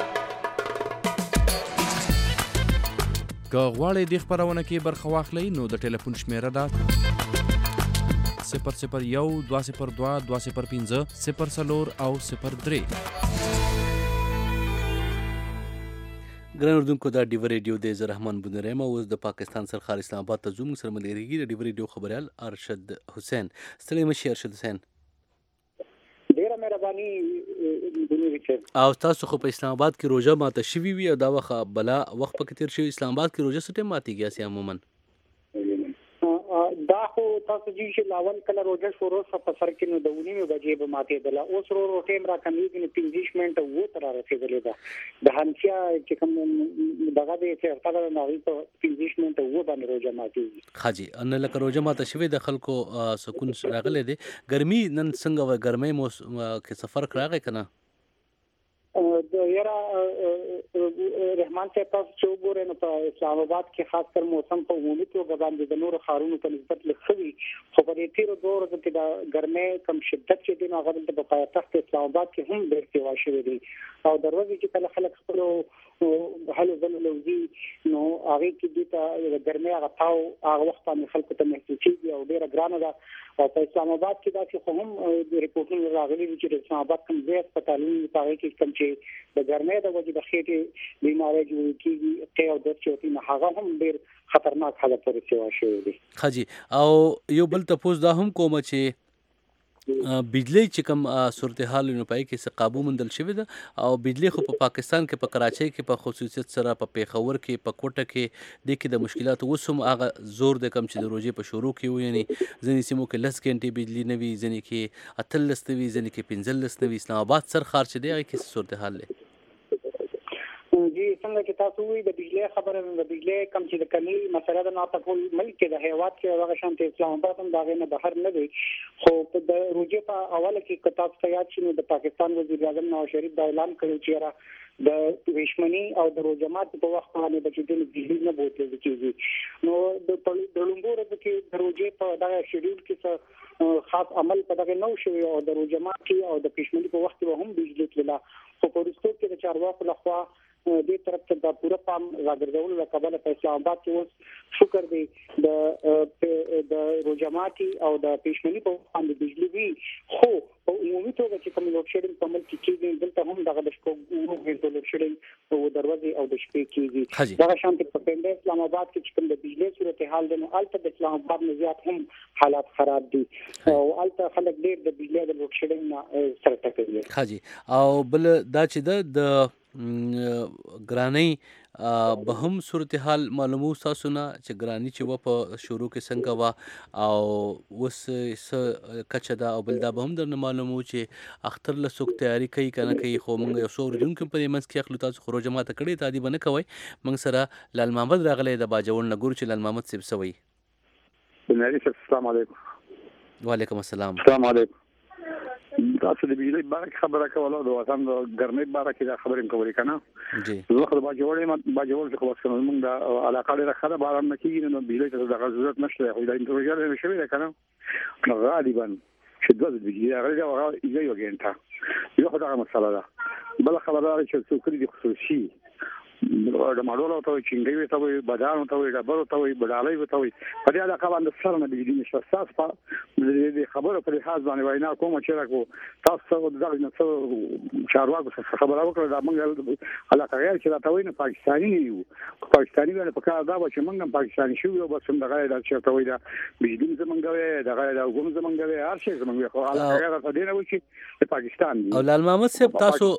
که غواړئ د خپرونه کې برخه واخلئ نو د ټلیفون شمیره ده 001 202 205 04 او 03. ګران اردوونکو دا ډیو ریډیو دی زه رحمان بونریم اوس د پاکستان سرخار اسلام آباد ته ځو موږ سره ملګری د ډیو ریډیو خبريال ارشد حسین. ستړي مشي ارشد حسین. ډیره مهرباني او تاسو خو په اسلام آباد کې روزه ماته شوي وي او دا وخت بلا وخت پکې تیر شوی اسلام آباد کې روزه څه ټیم ماتېږي عموما دا خو تاسو چې لاول کله روزه شروع په سر کې نو د 9 بجې به ماته دله اوس ورو ټیم را کمیږي 15 منټه وو تر رسیدلې ده د هانسیا چې کوم دغه د چیرته نه وي په 15 منټه وو باندې روزه ماته حاجی ان لکه روزه ماته شوی د خلکو سکون راغله دي ګرمي نن څنګه و ګرمي مو کې سفر راغی کنه د یرا رحمان صاحب تاسو چې وګورئ نو په اسلام آباد کې خاص کر موسم په عمومي توګه باندې د نور خارونو په نسبت لږ وي خو په دې تیر دور کې د ګرمۍ کم شدت چې دی نو هغه د پایتخت اسلام آباد کې هم ډېر سیوا شوی دی او دروازه چې کله خلک خپل حل زلوزي نو هغه کې د ګرمۍ هغه تاو هغه وخت باندې خلکو ته محسوسيږي او ډېر ګرانه ده او په اسلام آباد کې دا چې هم د ریپورتونو راغلي چې د اسلام آباد کوم ځای هسپتالونو په هغه کې کوم چې د ګرمۍ د وجې د خېټې بیماری جوړ کیږي ته او د چوتي نه هغه هم ډېر خطرناک حالت پورې سیوا شوی دی حاجی او یو بل تاسو دا هم کوم چې بجلی چې کوم صورتحال نو پای کې څه قابو مندل شوی ده او بجلی خو په پاکستان کې په کراچۍ کې په خصوصیت سره په پیښور کې په کوټه کې د کې د مشکلات وسوم هغه زور د کم چې د روزي په شروع کې و یعنی ځینې سیمو کې لس غنټې بجلی نه وي ځینې کې اتلس نه وي ځینې کې 15 نه وي اسلام آباد سر خار چې دی هغه کې صورتحال دی جی څنګه چې تاسو وی د بجلی خبره د بجلی کم چې د کمی مسله د ناټکول ملک کې د هیواد کې هغه شانت اسلام آباد هم داغه نه بهر نه دی خو د روزي په اوله کې کتاب سیاد شنو د پاکستان وزیر اعظم نواز شریف دا اعلان کړی چې را د ویشمنی او د روزمات په وخت باندې بچی د بجلی نه بوتل کیږي نو د لومبور کې د روزي په دغه شیډول کې خاص عمل په دغه نو شوی او د روزمات کې او د ویشمنی په وخت کې هم بجلی تللا خو په رښتیا کې د چارواکو لخوا دې طرف ته د پوره پام راګرځول له کبله په اسلام آباد کې اوس شکر دی د روزماتي او د پېشمنی په باندې بجلی وی خو په عمومي توګه چې کوم لوډ شیډینګ په ملک کې کېږي دلته هم دغه د شپږ غونډو لوډ شیډینګ په دروازې او د شپې کېږي دا شانتي په پنده اسلام آباد کې چې کوم د بجلی صورتحال دی نو البته د اسلام آباد نه زیات هم حالات خراب دي او البته خلک ډېر د بجلی د لوډ شیډینګ نه سره ټکر حاجی او بل دا چې د ګرانی به هم صورتحال معلومو تاسو نه چې ګرانی چې و په شروع کې څنګه وا او وس کچه دا او بل دا به هم در معلومو چې اختر له څوک تیاری کوي کنه کوي خو موږ یو څو ورجون کې په منځ کې خپل تاسو خروج ماته کړی ته دی بنه کوي موږ سره لال محمد راغلی د باجوړ نګور چې لال محمد سیب سوي بناري السلام علیکم وعلیکم السلام السلام علیکم تاسو د بجلی بارک خبره کوله د وطن د ګرمۍ بارک دا خبرې کولې کنه جی زه خو باجوړ څخه واسه موږ د علاقه لري خبره باران نه کیږي نو بجلی ته د ضرورت نشته خو دا انټروژر نه شوی کنه نو غالبا چې د بجلی هغه یو یو ګنټه یو خدای مسله ده بل خبره چې څوک دي خصوصي د ماډول او ته چنګوي ته وي بدان ته وي ډبر ته وي بدالای ته وي په دې علاقه باندې سره نه بجلی نشته تاسو په دې خبره په لحاظ باندې وینا کوم چې راکو تاسو د دغه نو چارواکو څخه خبره وکړه دا موږ علاقه غیر چې دا وي نه پاکستاني نه یو پاکستاني نه په کار دا و چې موږ پاکستاني شو یو بس هم دغه د چې ته وي دا بجلی زمونږ وي دغه د حکومت زمونږ وي هر شي زمونږ خو علاقه غیر ته دی نه و چې پاکستان او لال محمد صاحب تاسو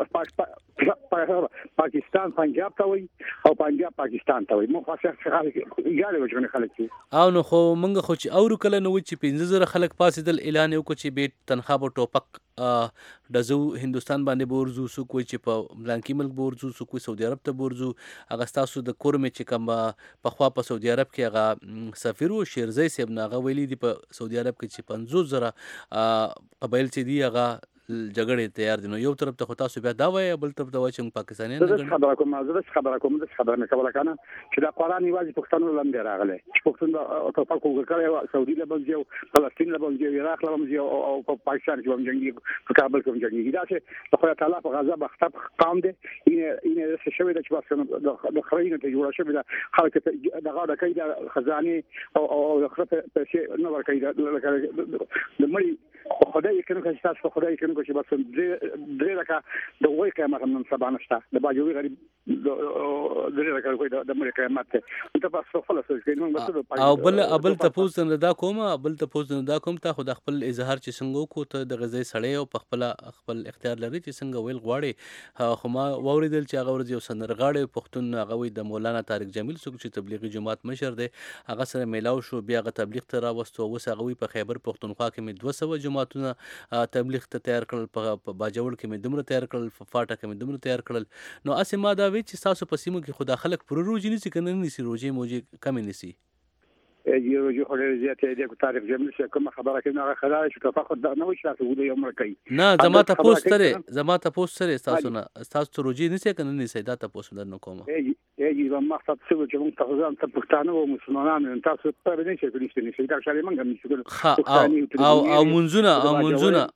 پاکستان پنجاب ته وي او پنجاب پاکستان ته وي مو خاصه خلک یاله وجونه خلک او نو خو موږ خو چې اورو کله نو چې 15000 خلک پاسېدل اعلان وکړي چې به تنخواه به ټوپک دزو هندستان باندې بورزو سو کوئی چې په بلانکی ملک بورزو سو کوئی سعودي عرب ته بورزو هغه تاسو د کور مې چې کوم په خوا په سعودي عرب کې هغه سفیر او شیرزی صاحب ناغه ویلي دی په سعودي عرب کې چې 50000 قبایل چې دی هغه جګړې تیار دي نو یو طرف ته تاسو بیا دا وایي بل طرف ته وایي چې پاکستانیان نه خبره کوم نه کوله کنه چې دا قرآن یوازې پښتنو لاندې راغله چې پښتون ته پاکو وکړي سعودي له بلځي او فلسطین له بلځي او عراق له بلځي او په پاکستان کې هم جنگي په کابل کې هم جنگي دا چې خدای تعالی په غزا بختاب قام دي اینه څه شوی د چې بس د خرینه ته جوړه شوی د خلک دغه د کیدا خزانه او خرته په شی نو ورکړي د مړي خدای یې کنه چې تاسو خدای یې کنه چې بس درې لکه د وای کما من سبا نشته د باجوړي غریب درې راکړو د امریکا قیامت ته تاسو خپل څه کوي نو بل تاسو نه دا کوم ته خو د خپل اظهار چې څنګه کو ته د غزي سړی او خپل اختیار لري چې څنګه ویل غواړي خو ما ووریدل چې هغه ورځ یو سندرغاړی پښتون هغه وي د مولانا طارق جمیل څوک چې تبلیغي جماعت مشر دی هغه سره میلاو شو بیا هغه تبلیغ ته راوستو اوس هغه وي په خیبر پښتونخوا کې مې 200 جماعتونه تبلیغ ته تیار کړل په باجوړ کې مې دومره تیار کړل په فاټا کې مې دومره تیار کړل نو اسې ما دا وی چې تاسو په سیمو کې خدا خلک پر روزي نسی کنه نسی روزي موجي کم نسی یو خلک زیاته دي کو طارق جمیل څخه کوم خبره کوي هغه خلای چې تفاخر نه وي چې تاسو ودی عمر کوي نه زما تاسو سره تاسو روزي نسی کنه نسی دا تاسو نه کوم یو مقصد څه چې موږ تاسو ته پښتانه او مسلمانانو تاسو په دې چې کولی شئ دا شالي موږ او منځونه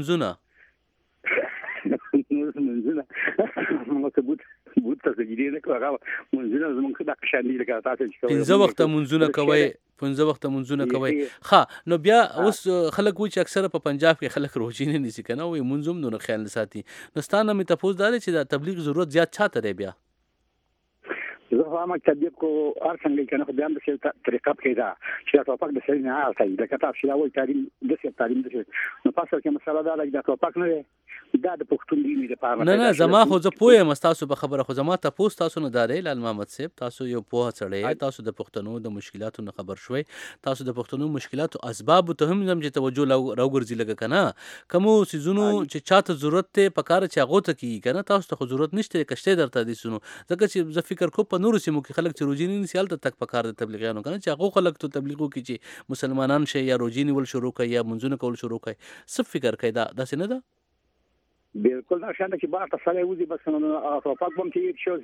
بوت تاسو دې نه کوه منځونه زموږ د قشاندې لپاره تاسو چې 15 وخت منځونه کوي نو بیا اوس خلک وایي چې اکثره په پنجاب کې خلک روزي نه نیسي کنه وي منځوم نو خیال ساتي نو ستانه مې تاسو دا چې د تبلیغ ضرورت زیات چاته دی بیا زه هم تدبیر کو ارڅنګ کنه خو بیان د څه طریقه کې دا چې تاسو پاک د سړي نه آسای د کتاب چې لاول تعلیم د څه تعلیم د نو پاسه کې مسله دا لګي دا تاسو پاک نه دا د پښتون دی د پاره نه زما خو زه پوهه تاسو په خبره خو زما تاسو نه دارې لال محمد صاحب تاسو یو پوهه سړی تاسو د پښتنو د مشکلاتو نه خبر شوي تاسو د پښتنو مشکلاتو اسباب ته هم زم چې توجه راوګرځي لګه کنه کومو سيزونو چې چاته ضرورت ته پکاره چې هغه ته کی کنه تاسو ته ضرورت نشته کشته درته دي سونو ځکه چې زه فکر کوم په نورو سیمو کې خلک چې روزي نه سیال ته تک پکاره د تبلیغیانو کنه چې هغه خلک ته تبلیغو کې چې مسلمانان شي یا روزي نیول شروع کوي یا منځونه کول شروع کوي څه فکر کوي دا داسې نه ده بالکل نشانه چې بار تاسو وځي بس نو تاسو پاک بم چې شو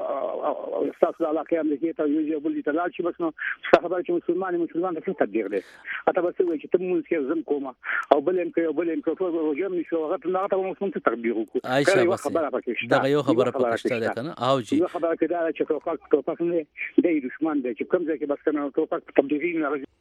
چې تاسو علاقه امریکا ته یو بل دي تلل چې بس نو خبره چې مسلمان څه تدبیر دي اته بس وایي چې تم مونږ زم کومه او بل هم ټول روزم نشو هغه نه تاسو مونږ تدبیر وکړو خبره پکې دا یو خبره پکې ده کنه او جی خبره کې دا چې توپک نه دی دشمن دی چې کوم ځای کې بس کنه توپک تبدیلی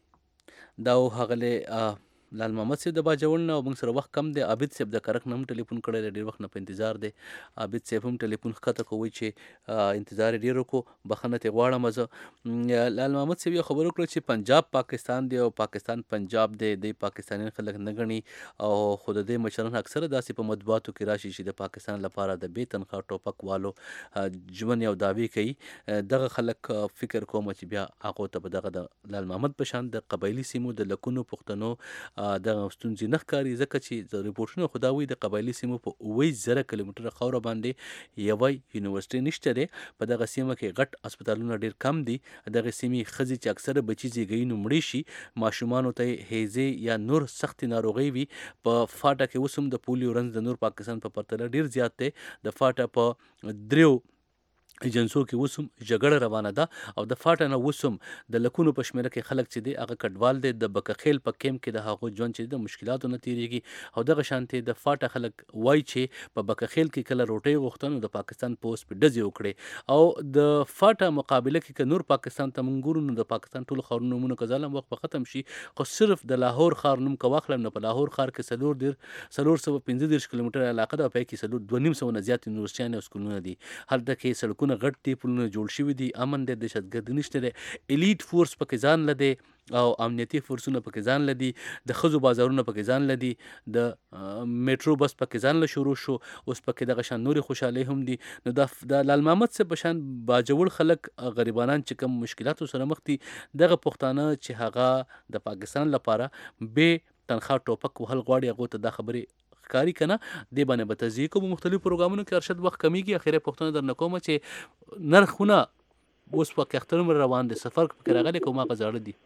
نه دا هغه لال محمد صاحب د باجوړ نه موږ سره وخت کم دی عابد صاحب د کرک نم ټلیفون کړی ډیر وخت نه په انتظار دی عابد صاحب هم ټلیفون خطه کوي چې انتظار ډیر وکړو بخنه ته غواړم زه لال محمد صاحب یو خبر وکړ چې پنجاب پاکستان دی او پاکستان پنجاب دی د پاکستاني خلک نه غني او خود دې مشران اکثره داسې په مطبوعاتو کې راشي چې د پاکستان لپاره د بے تنخواه ټوپک والو ژوند یو داوی کوي دغه خلک فکر کوم چې بیا هغه ته په دغه د لال محمد په شان د قبایلی سیمو د لکونو پښتنو د ستونزې نه ښکاري ځکه چې د ریپورټونو خو دا وایي د قبایلي سیمو په 9000 کیلومتره خاوره باندې یوه یونیورسيټي نشته دی په دغه سیمه کې غټ هسپتالونه ډیر کم دي دغه سیمې ښځې چې اکثره بچي زیږوي نو مړي شي ماشومانو ته هیزې یا نور سخت ناروغۍ وي په فاټا کې اوس هم د پولیو رنځ د نور پاکستان په پرتله ډیر زیات دی د فاټا په دریو ایجنسو کې وسم جګړه روانه ده او د فاټا نه وسم د لکونو په شمیره کې خلک چې دی هغه کډوال دی د بکخیل په کیم کې د هغه ژوند چې د مشکلاتو نه تیریږي او دغه شانتي د فاټا خلک وای چې په بکخیل کې کله روټي غوښتنو د پاکستان پوسټ په ډزې وکړي او د فاټا مقابله کې نور پاکستان ته منګورو نو د پاکستان ټول خارونو مونږ کزالم وخت ختم شي خو صرف د لاهور خار نوم کواخلم نه په لاهور خار کې 415 کیلومتره علاقه ده په کې 2.5 نه زیات یونیورسيټي او سکولونه دي هلته کې سړکونه غټ دی پلونه جوړ شوي دي امن دی دهشتګردي نشته دی الیټ فورس پکې ځان لدی او امنیتي فورسونه پکې ځان لدی د خزو بازارونه پکې ځان لدی د میټرو بس پکې ځان له شروع شو اوس پکې دغه شان نوري خوشاله هم دي نو د لال محمد څخه بشان باجوړ خلک غریبانان چې کوم مشکلاتو سره مخ دي دغه پښتانه چې هغه د پاکستان لپاره به تنخواه ټوپک وهل غواړي هغه ته دا خبري کاری کنه دی باندې به تزیه کوم مختلف پروګرامونو کې ارشد وخت کمیږي اخیره پښتون در نکوم چې نرخونه اوس په احترام روان دي سفر کې راغلي کومه غزاړه دي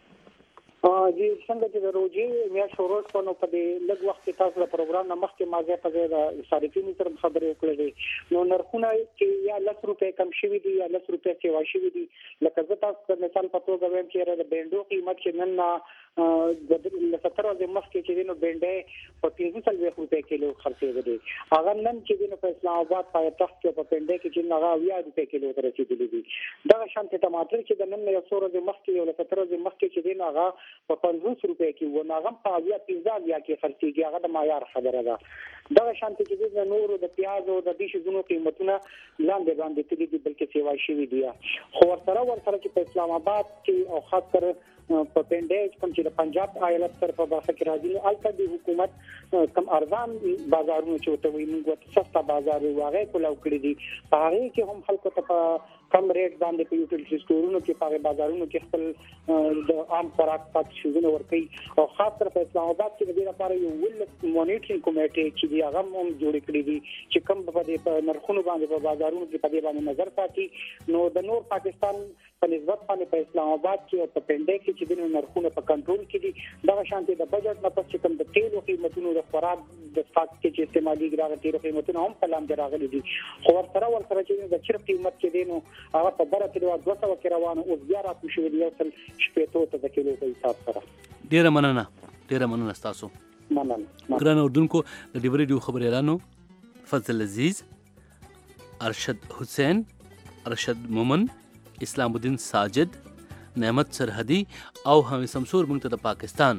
جی څنګه چې د روزي میا شروع کونو په دې لږ وخت تاسو د پروګرام نه مخکې مازه په د صارفینو تر خبرې وکړې نو نرخونه چې یا 10 روپے کم شوي دي یا 10 روپے سیوا شوي دي لکه زه تاسو مثال په توګه وایم چې د بینډو قیمت چې نن د 70 ورځې مخکې چې دینو بنډې په 340 روپے کیلو خرڅېده دي. هغه نن چې دینو په اسلام آباد پایتخت کې په بنډې کې چې هغه 20 روپے کیلو ته رسیدلي دي. دا شانت ټماټر چې د نن یو 100 ورځې مخکې یو 70 ورځې مخکې چې دینو هغه په 50 روپے کې و، هغه په 15 کې خرڅېږي. هغه د معیار خبره ده. دا شانت چې د نورو د پیاز او د دې شیزونو قیمتونه لاندې باندې تللي دي بلکې سیوا شوي دي. خو ورسره چې په اسلام آباد کې او خاص کر په پنډې کوم چې د پنجاب ایالت سره په برخه کې راځي، البته د حکومت کم ارزان بازارونو چې وته وي موږ سستا بازار واغې کولاو کړی دي. په هغه کې هم خلکو ته په کم ریټ باندې په یوټیلیټي سټورونو کې په بازارونو کې خپل د عام خوراک پات شیزونه ورکړي. او خاص کر په اسلام آباد کې د دې لپاره یو ول مونیټرینګ کمیټه چې دی هغه هم جوړ کړی دي چې کم په دې نرخونو باندې په بازارونو کې په دې باندې نظر ساتي. نو د نور پاکستان په نسبت باندې په اسلام آباد کې او په پنډې کې چې د نرخونو په کنټرول کې دي. دا شانتي د بجټ نه پس کوم د تیلو قیمتونو د خوراک د فاکت کې استعمالي ګراغ تیلو قیمتونه هم په لاندې راغلي دي. خو ورسره چې د چرپ قیمت کې دینو هغه په بره کې 200 کې روانه او بیا راځي شو دی تل شپېتو ته د کیلو په حساب سره. ډیره مننه تاسو. ګران اردوونکو د ډیوري ډیو خبر اعلانو فضل عزیز، ارشد حسین، ارشد مومن، اسلام الدین ساجد، نعمت سرحدي او هم سمسور موږ ته د پاکستان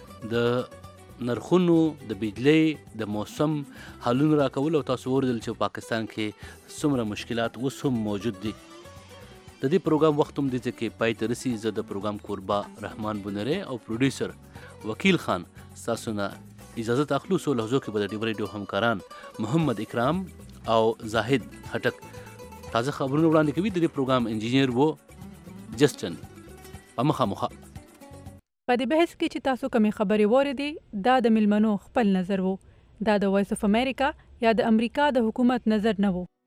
د نرخونو د بجلی د موسم حالونو راکول او تاسو ورته چې پاکستان کې څومره مشکلات اوس هم موجود دي. د دې پروګرام وخت هم دي چې پای ته رسي. زه د پروګرام کوربه رحمان بنری او پروډوسر وکیل خان تاسو نه اجازه اخلو. سو لحظو کې به د ډیوري ډیو همکاران محمد اکرام او زاهد هټک تازه خبرونه وړاندې کوي. د دې پروګرام انجینیر وو جسټن مخامخ. په دې بحث کې چې تاسو کومې خبرې واورېدې دا د ملمنو خپل نظر وو. دا د وایس اف امریکا یا د امریکا د حکومت نظر نه وو.